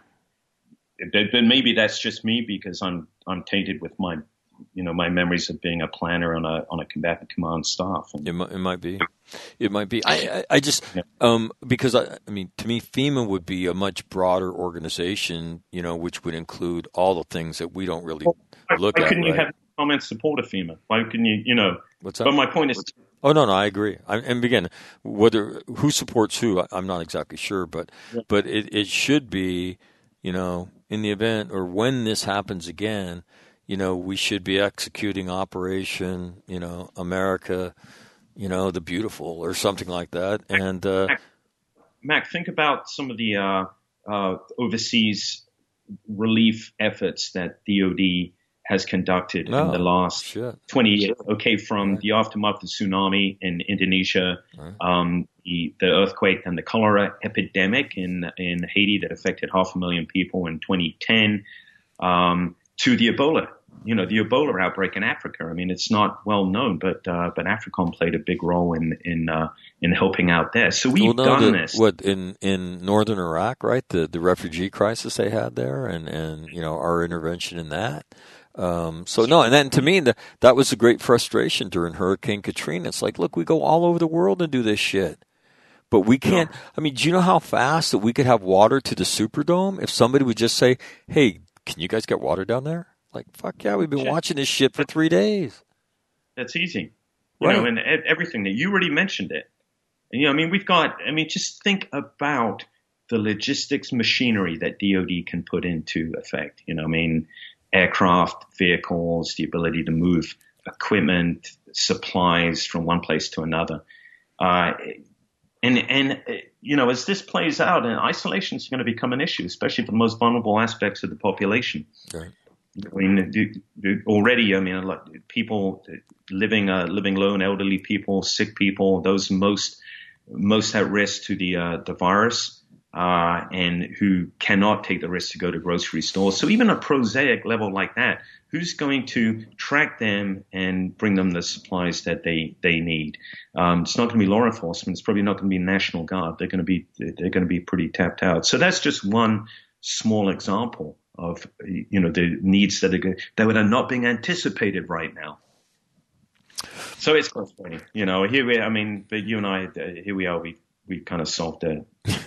But maybe that's just me, because I'm I'm tainted with my, you know, my memories of being a planner on a on a combatant command staff. And, it, might, it might be, it might be. I I, I just yeah. um because I I mean to me FEMA would be a much broader organization, you know, which would include all the things that we don't really well, look why at. Why couldn't right? you have comment support of FEMA? Why couldn't you, you know? What's that? But my point is. Oh no, no, I agree. I, and again, whether who supports who, I, I'm not exactly sure, but yeah. but it, it should be, you know, in the event or when this happens again, you know, we should be executing Operation, you know, America, you know, the Beautiful or something like that. And uh, Mac, Mac, think about some of the uh, uh, overseas relief efforts that D O D has conducted oh, in the last shit. twenty years. Okay, from right. the aftermath of the tsunami in Indonesia, right. um, the, the earthquake and the cholera epidemic in in Haiti that affected half a million people in twenty ten, um, to the Ebola, you know, the Ebola outbreak in Africa. I mean, it's not well known, but uh, but AFRICOM played a big role in in uh, in helping out there. So we've well, no, done the, this. What in, in northern Iraq, right? The the refugee crisis they had there, and, and you know our intervention in that. Um, so no, and then to me, the, that was a great frustration during Hurricane Katrina. It's like, look, we go all over the world and do this shit, but we can't. I mean, do you know how fast that we could have water to the Superdome if somebody would just say, "Hey, can you guys get water down there?" Like, fuck yeah, we've been shit. watching this shit for three days. That's easy, you right. know, and everything that you already mentioned it. And, you know, I mean, we've got. I mean, just think about the logistics machinery that D O D can put into effect. You know, I mean. Aircraft, vehicles, the ability to move equipment, supplies from one place to another. Uh, and, and you know, as this plays out, and isolation is going to become an issue, especially for the most vulnerable aspects of the population. Right. I mean, already, I mean, a lot, people living uh, living alone, elderly people, sick people, those most most at risk to the uh, the virus. Uh, and who cannot take the risk to go to grocery stores. So even a prosaic level like that, who's going to track them and bring them the supplies that they, they need? Um, it's not going to be law enforcement. It's probably not going to be National Guard. They're going to be, they're going to be pretty tapped out. So that's just one small example of, you know, the needs that are, that are not being anticipated right now. So it's frustrating, you know, here we, I mean, but you and I, here we are, we, we kind of solved it.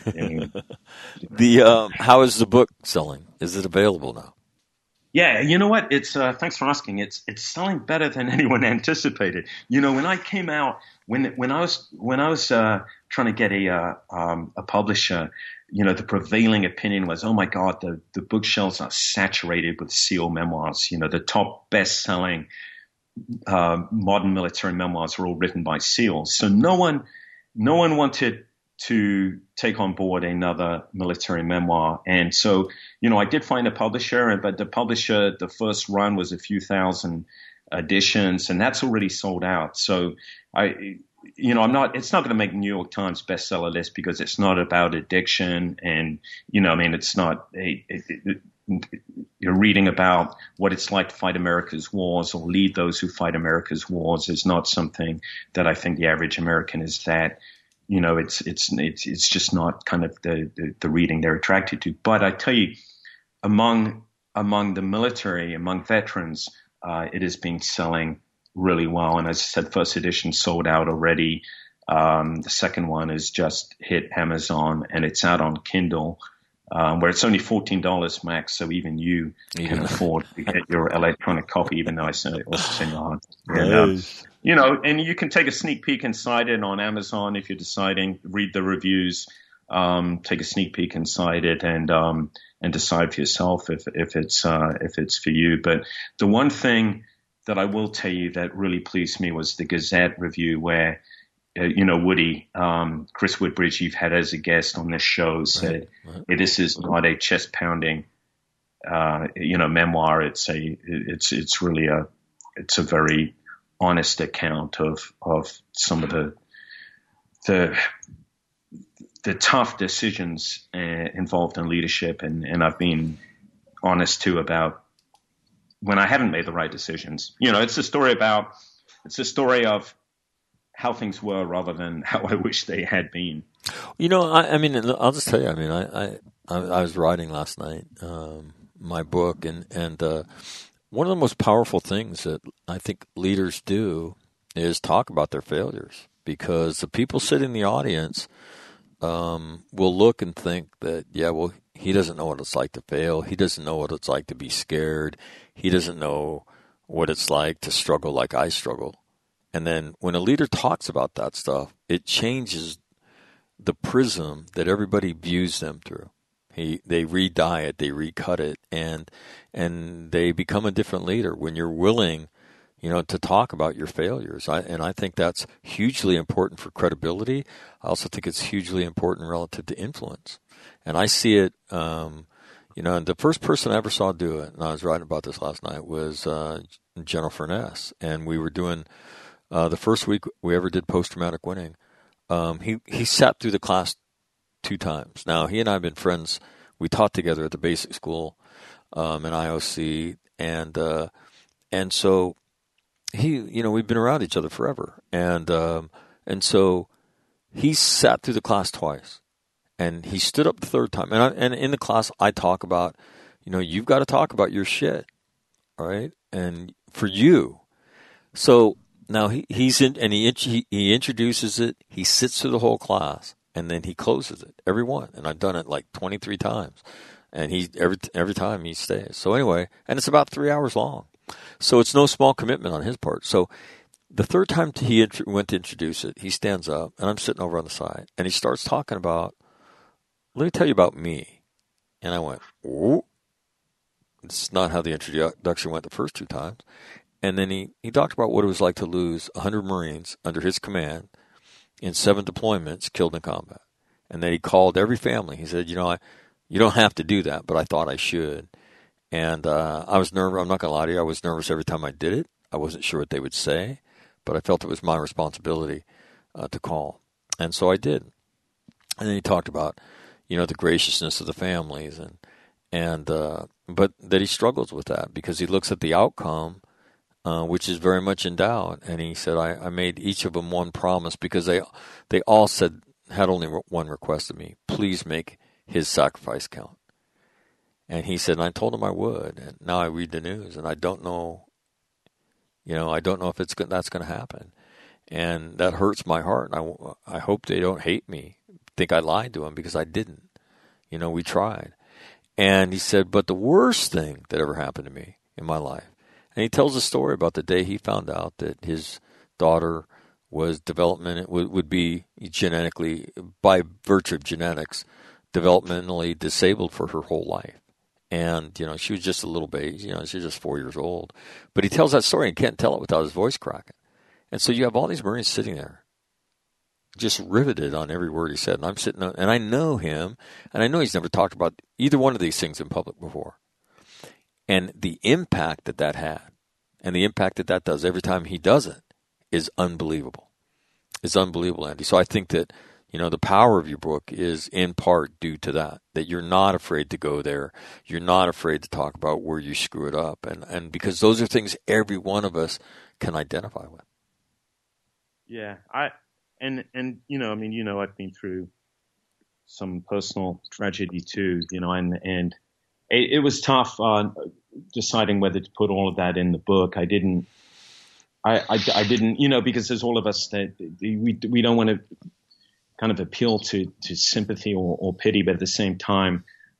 the um, how is the book selling? Is it available now? Yeah, you know what? It's uh, thanks for asking. It's it's selling better than anyone anticipated. You know, when I came out, when when I was when I was uh, trying to get a uh, um, a publisher, you know, the prevailing opinion was, oh my God, the the bookshelves are saturated with SEAL memoirs. You know, the top best selling uh, modern military memoirs are all written by SEALs. So no one no one wanted to take on board another military memoir. And so, you know, I did find a publisher, but the publisher, the first run was a few thousand editions, and that's already sold out. So I, you know, I'm not, it's not going to make New York Times bestseller list because it's not about addiction. And, you know, I mean, it's not a, it, it, it, you're reading about what it's like to fight America's wars or lead those who fight America's wars is not something that I think the average American is that, you know, it's, it's, it's, it's just not kind of the, the, the reading they're attracted to. But I tell you, among, among the military, among veterans, uh, it has been selling really well. And as I said, first edition sold out already. Um, the second one has just hit Amazon and it's out on Kindle. um, where it's only fourteen dollars max, so even you even. can afford to get your electronic copy, even though I say also send you hard. And, nice. um, you know, and you can take a sneak peek inside it on Amazon if you're deciding, read the reviews, um, take a sneak peek inside it, and um, and decide for yourself if if it's uh, if it's for you. But the one thing that I will tell you that really pleased me was the Gazette review, where uh, you know Woody, um, Chris Woodbridge, you've had as a guest on this show, said right, right. Hey, this is not a chest pounding, uh, you know, memoir. It's a it's it's really a it's a very honest account of of some of the the the tough decisions uh, involved in leadership, and and I've been honest too about when I haven't made the right decisions. You know, it's a story about it's a story of how things were rather than how I wish they had been. You know, I, I mean, I'll just tell you. I mean, I I, I was writing last night um, my book, and and uh, one of the most powerful things that I think leaders do is talk about their failures, because the people sitting in the audience um, will look and think that, yeah, well, he doesn't know what it's like to fail. He doesn't know what it's like to be scared. He doesn't know what it's like to struggle like I struggle. And then when a leader talks about that stuff, it changes the prism that everybody views them through. He, they re-dye it, they recut it, and and they become a different leader when you're willing, you know, to talk about your failures. I, and I think that's hugely important for credibility. I also think it's hugely important relative to influence. And I see it, um, you know, and the first person I ever saw do it, and I was writing about this last night, was uh, General Furness. And we were doing, uh, the first week we ever did post-traumatic winning, um, he, he sat through the class two times. Now, he and I have been friends. We taught together at the basic school um, in I O C. And, uh, and so he, you know, we've been around each other forever. And, um, and so he sat through the class twice. And he stood up the third time. And, I, and in the class, I talk about, you know, you've got to talk about your shit, all right? And for you. So now he, he's in, and he, he he introduces it. He sits through the whole class, and then he closes it, every one. And I've done it like twenty-three times. And he every every time he stays. So anyway, and it's about three hours long. So it's no small commitment on his part. So the third time he went to introduce it, he stands up, and I'm sitting over on the side, and he starts talking about, let me tell you about me. And I went, ooh. It's not how the introduction went the first two times. And then he, he talked about what it was like to lose one hundred Marines under his command in seven deployments killed in combat. And then he called every family. He said, you know, I, you don't have to do that, but I thought I should. And uh, I was nervous. I'm not going to lie to you. I was nervous every time I did it. I wasn't sure what they would say, but I felt it was my responsibility uh, to call. And so I did. And then he talked about, you know, the graciousness of the families, and and uh, but that he struggles with that because he looks at the outcome, uh, which is very much in doubt. And he said, I, I made each of them one promise because they they all said had only one request of me: please make his sacrifice count. And he said, and I told him I would. And now I read the news, and I don't know, you know, I don't know if it's that's going to happen, and that hurts my heart. I I hope they don't hate me, think I lied to him, because I didn't. You know, we tried. And he said, but the worst thing that ever happened to me in my life, and he tells a story about the day he found out that his daughter was development would, would be genetically, by virtue of genetics, developmentally disabled for her whole life. And, you know, she was just a little baby, you know, she was just four years old. But he tells that story and can't tell it without his voice cracking. And so you have all these Marines sitting there, just riveted on every word he said. And I'm sitting there, and I know him, and I know he's never talked about either one of these things in public before. And the impact that that had, and the impact that that does every time he does it, is unbelievable. It's unbelievable, Andy. So I think that, you know, the power of your book is in part due to that, that you're not afraid to go there. You're not afraid to talk about where you screw it up. And, and because those are things every one of us can identify with. Yeah, I... And, and you know, I mean, you know, I've been through some personal tragedy too, you know, and, and it, it was tough uh, deciding whether to put all of that in the book. I didn't, I, I, I didn't, you know, because there's all of us that we, we don't want to kind of appeal to, to sympathy or, or pity, but at the same time,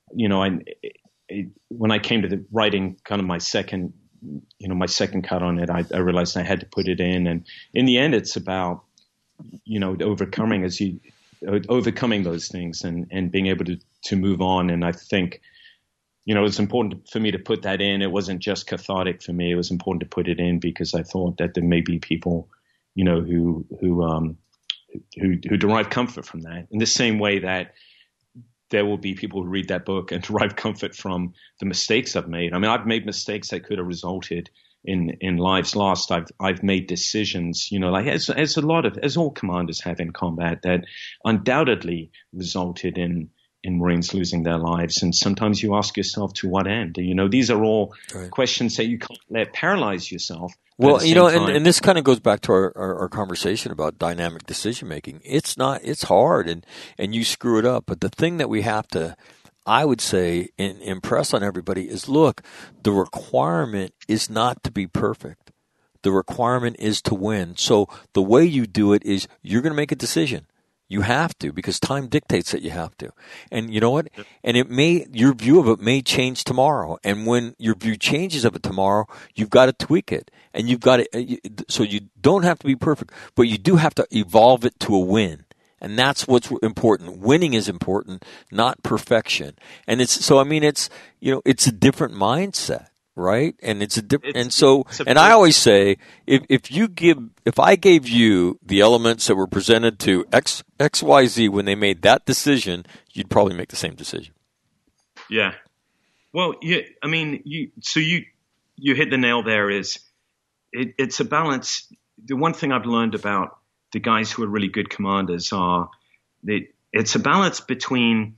you know, I, it, when I came to the writing kind of my second, you know, my second cut on it, I, I realized I had to put it in. And in the end, it's about, you know, overcoming as you, overcoming those things and, and being able to, to move on. And I think, you know, it's important for me to put that in. It wasn't just cathartic for me. It was important to put it in because I thought that there may be people, you know, who, who, um, who, who derive comfort from that in the same way that there will be people who read that book and derive comfort from the mistakes I've made. I mean, I've made mistakes that could have resulted in, in lives lost. I've, I've made decisions, you know, like as, as a lot of, as all commanders have in combat, that undoubtedly resulted in, in Marines losing their lives. And sometimes you ask yourself, to what end? You know, these are all right. questions that you can't let paralyze yourself. Well, you know, and, and this kind of goes back to our, our, our conversation about dynamic decision making. It's not, it's hard and, and you screw it up. But the thing that we have to, I would say, in, impress on everybody is, look, the requirement is not to be perfect. The requirement is to win. So the way you do it is you're going to make a decision. You have to, because time dictates that you have to. And you know what? And it may, your view of it may change tomorrow. And when your view changes of it tomorrow, you've got to tweak it. And you've got to, so you don't have to be perfect, but you do have to evolve it to a win. And that's what's important. Winning is important, not perfection. And it's, so I mean, it's, you know, it's a different mindset. Right. And it's a different, and so, and I always say, if, if you give, if I gave you the elements that were presented to X, X, Y, Z when they made that decision, you'd probably make the same decision. Yeah. Well, yeah, I mean, you, so you, you hit the nail there is it, it's a balance. The one thing I've learned about the guys who are really good commanders are that it's a balance between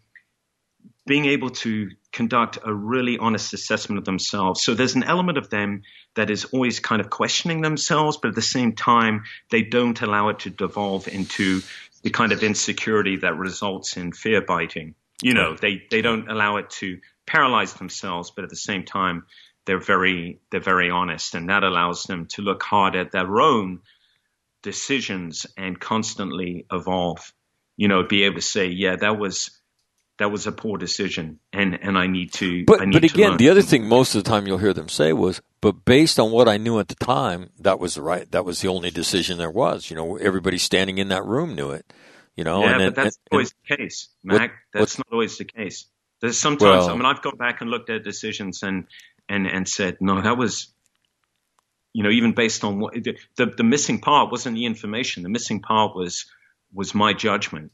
being able to conduct a really honest assessment of themselves. So there's an element of them that is always kind of questioning themselves, but at the same time, they don't allow it to devolve into the kind of insecurity that results in fear biting. You know, they, they don't allow it to paralyze themselves, but at the same time, they're very, they're very honest, and that allows them to look hard at their own decisions and constantly evolve. You know, be able to say, yeah, that was, that was a poor decision, and, and I need to. But I need but to again, learn. the other thing most of the time you'll hear them say was, "But based on what I knew at the time, that was the right. That was the only decision there was." You know, everybody standing in that room knew it. You know, yeah, and but it, that's and, always the case, Mac. What, that's not always the case. There's sometimes. Well, I mean, I've gone back and looked at decisions and and and said, no, that was. You know, even based on what the the, the missing part wasn't the information. The missing part was was my judgment.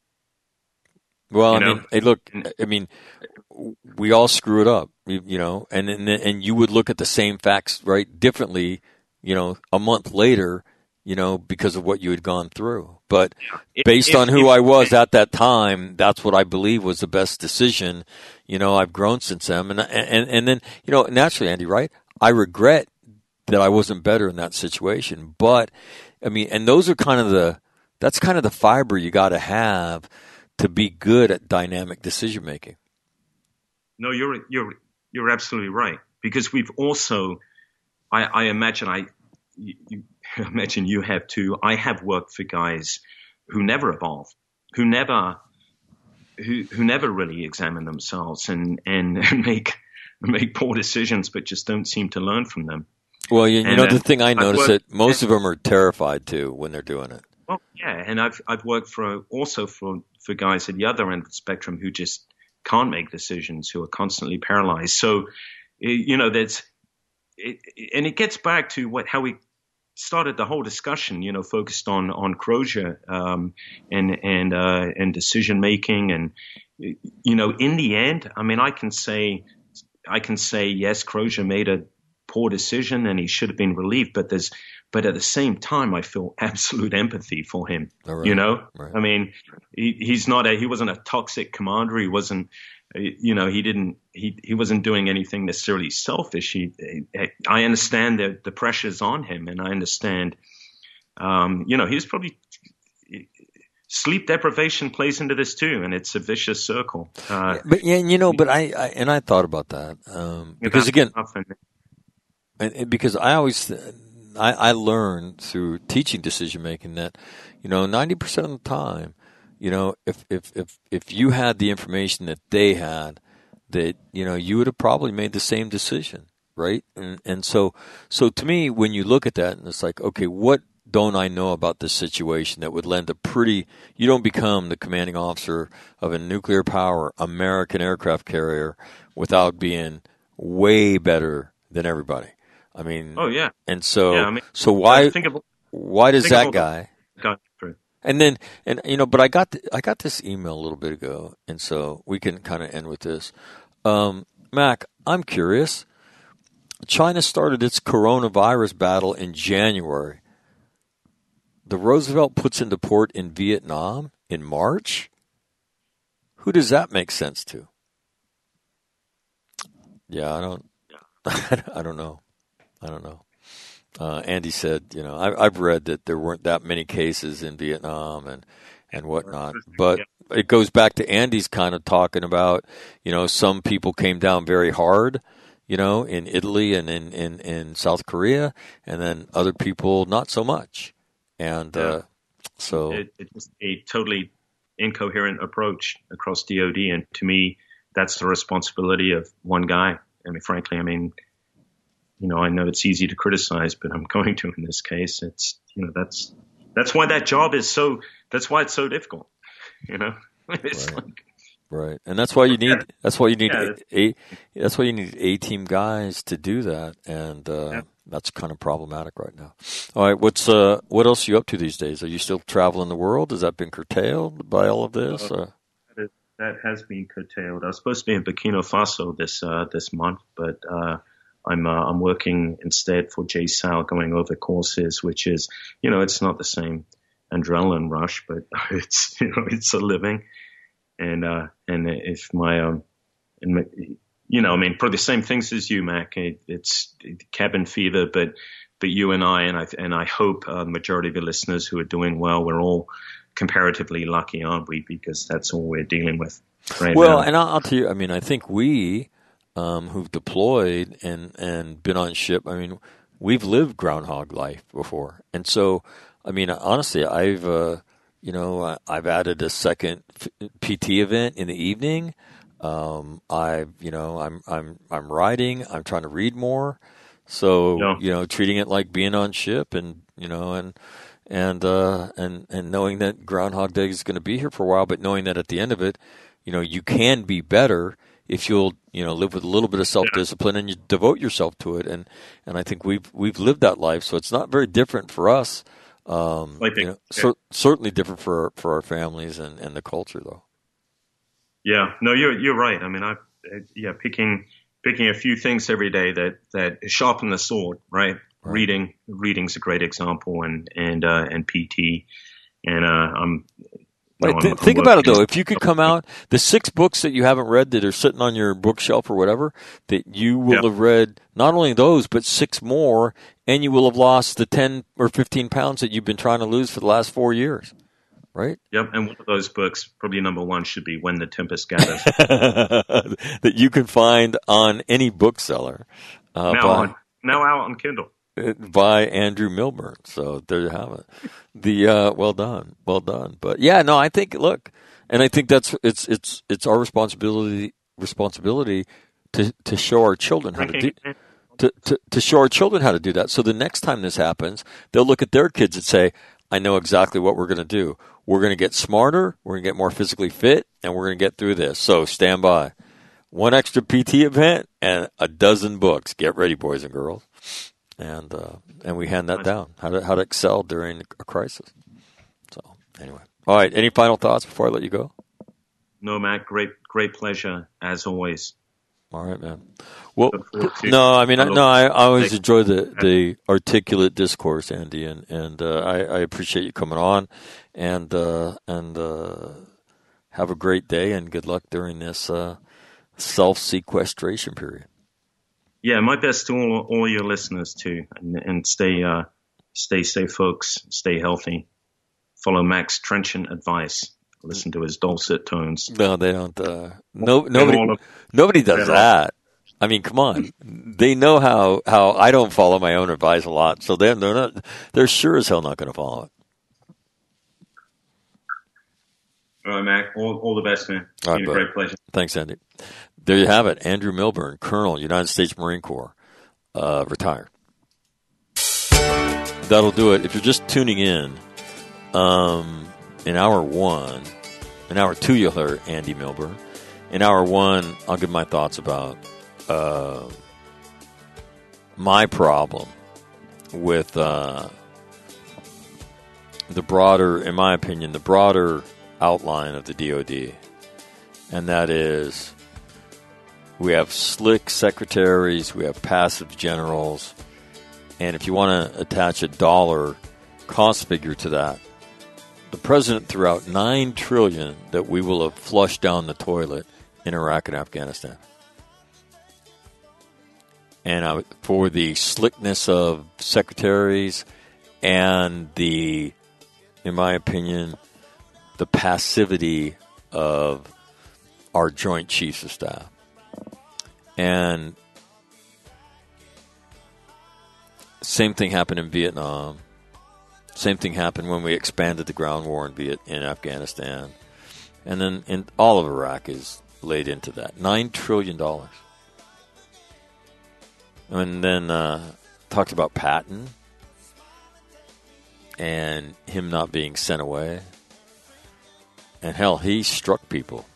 Well, You I know? mean, hey, look, I mean, we all screw it up, you, you know, and, and and you would look at the same facts, right, differently, you know, a month later, you know, because of what you had gone through. But If- based if- on who if- I was at that time, that's what I believe was the best decision. You know, I've grown since then. And, and, and then, you know, naturally, Andy, right, I regret that I wasn't better in that situation. But, I mean, and those are kind of the, that's kind of the fiber you got to have to be good at dynamic decision making. No, you're you're you're absolutely right, because we've also, I, I imagine I, you, you, imagine you have too. I have worked for guys who never evolve, who never, who who never really examine themselves and and make make poor decisions, but just don't seem to learn from them. Well, you, you And, know, uh, the thing I I've notice worked- that most of them are terrified too when they're doing it. Well, yeah, and I've I've worked for also for for guys at the other end of the spectrum who just can't make decisions, who are constantly paralyzed. So, you know, there's, it, and it gets back to what how we started the whole discussion. You know, focused on on Crozier um, and and uh, and decision making, and you know, in the end, I mean, I can say I can say yes, Crozier made a poor decision and he should have been relieved, but there's. But at the same time, I feel absolute empathy for him. Oh, right. You know, Right. I mean, he, he's not a, he wasn't a toxic commander. He wasn't, you know, he didn't, he, he wasn't doing anything necessarily selfish. He, I understand the, the pressures on him, and I understand, um, you know, he's probably, sleep deprivation plays into this too, and it's a vicious circle. Uh, But yeah, you know, but I, I and I thought about that um, because again, and, and because I always. I, I learned through teaching decision making that, you know, ninety percent of the time, you know, if, if, if, if you had the information that they had, that, you know, you would have probably made the same decision, right? And and so so to me, when you look at that, and it's like, okay, what don't I know about this situation that would lend a pretty, you don't become the commanding officer of a nuclear power American aircraft carrier without being way better than everybody. I mean, oh yeah. And so, yeah, I mean, so why, think of, why does that guy, got through. and then, and you know, but I got, the, I got this email a little bit ago, and so we can kind of end with this. Um, Mac, I'm curious. China started its coronavirus battle in January. The Roosevelt puts into port in Vietnam in March. Who does that make sense to? Yeah, I don't. I don't know. I don't know. Uh, Andy said, you know, I, I've read that there weren't that many cases in Vietnam and and whatnot, but it goes back to Andy's kind of talking about, you know, some people came down very hard, you know, in Italy and in, in, in South Korea, and then other people not so much. And uh, so it, it's a totally incoherent approach across D O D, and to me, that's the responsibility of one guy. I mean, frankly, I mean, you know, I know it's easy to criticize, but I'm going to in this case. It's, you know, that's that's why that job is so. That's why it's so difficult. You know, it's right. like. Right, and that's why you need. Yeah. That's why you need. Yeah. A, a, that's why you need A-team guys to do that, and uh, Yeah. that's kind of problematic right now. All right, what's uh, what else are you up to these days? Are you still traveling the world? Has that been curtailed by all of this? Uh, Uh, that, that has been curtailed. I was supposed to be in Burkina Faso this uh, this month, but uh, I'm uh, I'm working instead for J S A L, going over courses, which is, you know, it's not the same adrenaline rush, but it's, you know, it's a living. And uh, and if my um, and my, you know, I mean, probably the same things as you, Mac. It, it's cabin fever, but but you and I, and I and I hope uh, the majority of the listeners who are doing well, we're all comparatively lucky, aren't we? Because that's all we're dealing with right well, now. and I'll, I'll tell you. I mean, I think we um, who've deployed and and been on ship. I mean, we've lived groundhog life before, and so I mean, honestly, I've. Uh, You know, I've added a second P T event in the evening. Um, I've, you know, I'm, I'm, I'm writing. I'm trying to read more. So, Yeah. you know, treating it like being on ship, and you know, and and uh, and and knowing that Groundhog Day is going to be here for a while, but knowing that at the end of it, you know, you can be better if you'll, you know, live with a little bit of self-discipline and you devote yourself to it. And and I think we've we've lived that life, so it's not very different for us. Um, Like, you know, yeah. cer- certainly different for our, for our families and, and the culture, though. Yeah, no, you're you're right. I mean, I yeah, picking picking a few things every day that that sharpen the sword, right? Right. Reading reading's a great example, and and uh, and P T, and uh, I'm. you know, Right. Th- I'm- I'm think about it, working- though. If you could come out, the six books that you haven't read that are sitting on your bookshelf or whatever, that you will Yeah. have read not only those, but six more, and you will have lost the ten or fifteen pounds that you've been trying to lose for the last four years, right? Yep, and one of those books, probably number one, should be When the Tempest Gathers. That you can find on any bookseller. Uh, now by- on, now out on Kindle. by Andrew Milburn. So there you have it. The uh, well done, well done. But yeah, no, I think look, and I think that's it's it's it's our responsibility responsibility to to show our children how to do to, to to show our children how to do that. So the next time this happens, they'll look at their kids and say, "I know exactly what we're going to do. We're going to get smarter. We're going to get more physically fit, and we're going to get through this." So stand by. One extra P T event and a dozen books. Get ready, boys and girls. And uh, and we hand that down, how to how to excel during a crisis. So anyway, all right. Any final thoughts before I let you go? No, Matt, great great pleasure as always. All right, man. Well, Look forward to- no, I mean, I, no, I, I always Thank- enjoy the, the articulate discourse, Andy, and and uh, I, I appreciate you coming on, and uh, and uh, have a great day, and good luck during this uh, self sequestration period. Yeah, my best to all, all your listeners too, and, and stay uh, stay safe, folks. Stay healthy. Follow Mac's trenchant advice. Listen to his dulcet tones. No, they don't. Uh, no, nobody, all of- nobody does Yeah. that. I mean, come on. They know how, how I don't follow my own advice a lot, so they're they're not. They're sure as hell not going to follow it. All right, Mac. All, all the best, man. All right, It's been a bud. great pleasure. Thanks, Andy. there you have it. Andrew Milburn, Colonel, United States Marine Corps, uh, retired. That'll do it. If you're just tuning in, um, in hour one, in hour two, you'll hear Andy Milburn. In hour one, I'll give my thoughts about uh, my problem with uh, the broader, in my opinion, the broader outline of the D O D. And that is, we have slick secretaries, we have passive generals, and if you want to attach a dollar cost figure to that, the president threw out nine trillion dollars that we will have flushed down the toilet in Iraq and Afghanistan. And uh, for the slickness of secretaries and the, in my opinion, the passivity of our Joint Chiefs of Staff. And same thing happened in Vietnam. Same thing happened when we expanded the ground war in Viet in Afghanistan. And then in all of Iraq is laid into that. Nine trillion dollars. And then uh, talked about Patton and him not being sent away. And hell, he struck people.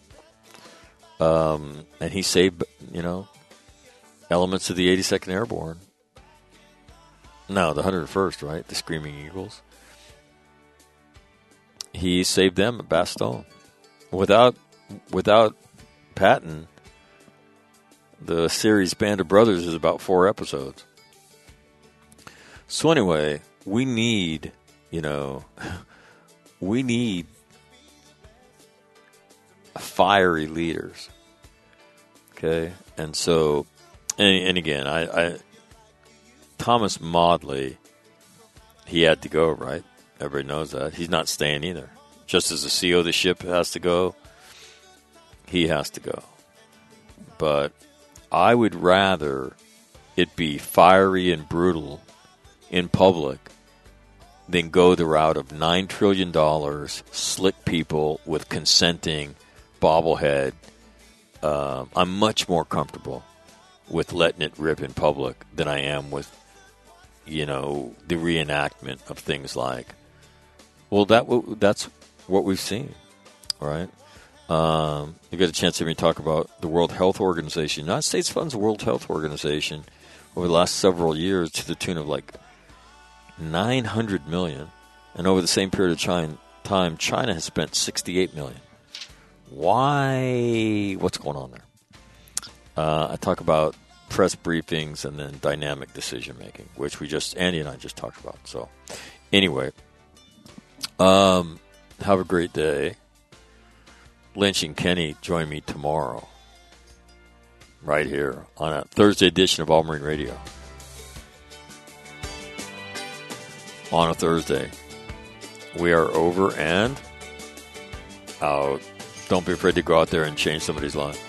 Um, and he saved, you know, elements of the eighty-second Airborne. No, the one hundred first, right? The Screaming Eagles. He saved them at Bastogne. Without, without Patton, the series Band of Brothers is about four episodes. So anyway, we need, you know, we need fiery leaders. Okay? And so, and, and again, I, I, Thomas Maudley, he had to go, right? Everybody knows that. He's not staying either. Just as the C E O of the ship has to go, he has to go. But I would rather it be fiery and brutal in public than go the route of nine trillion dollars, slick people with consenting bobblehead. Um, I'm much more comfortable with letting it rip in public than I am with, you know, the reenactment of things like, well, that that's what we've seen, right? Um, you get a chance to hear me talk about the World Health Organization. The United States funds the World Health Organization over the last several years to the tune of like nine hundred million dollars. And over the same period of time, China has spent sixty-eight million dollars. Why? What's going on there? Uh, I talk about press briefings and then dynamic decision-making, which we just, Andy and I just talked about. So anyway, um, have a great day. Lynch and Kenny join me tomorrow right here on a Thursday edition of All Marine Radio. On a Thursday. We are over and out. Don't be afraid to go out there and change somebody's life.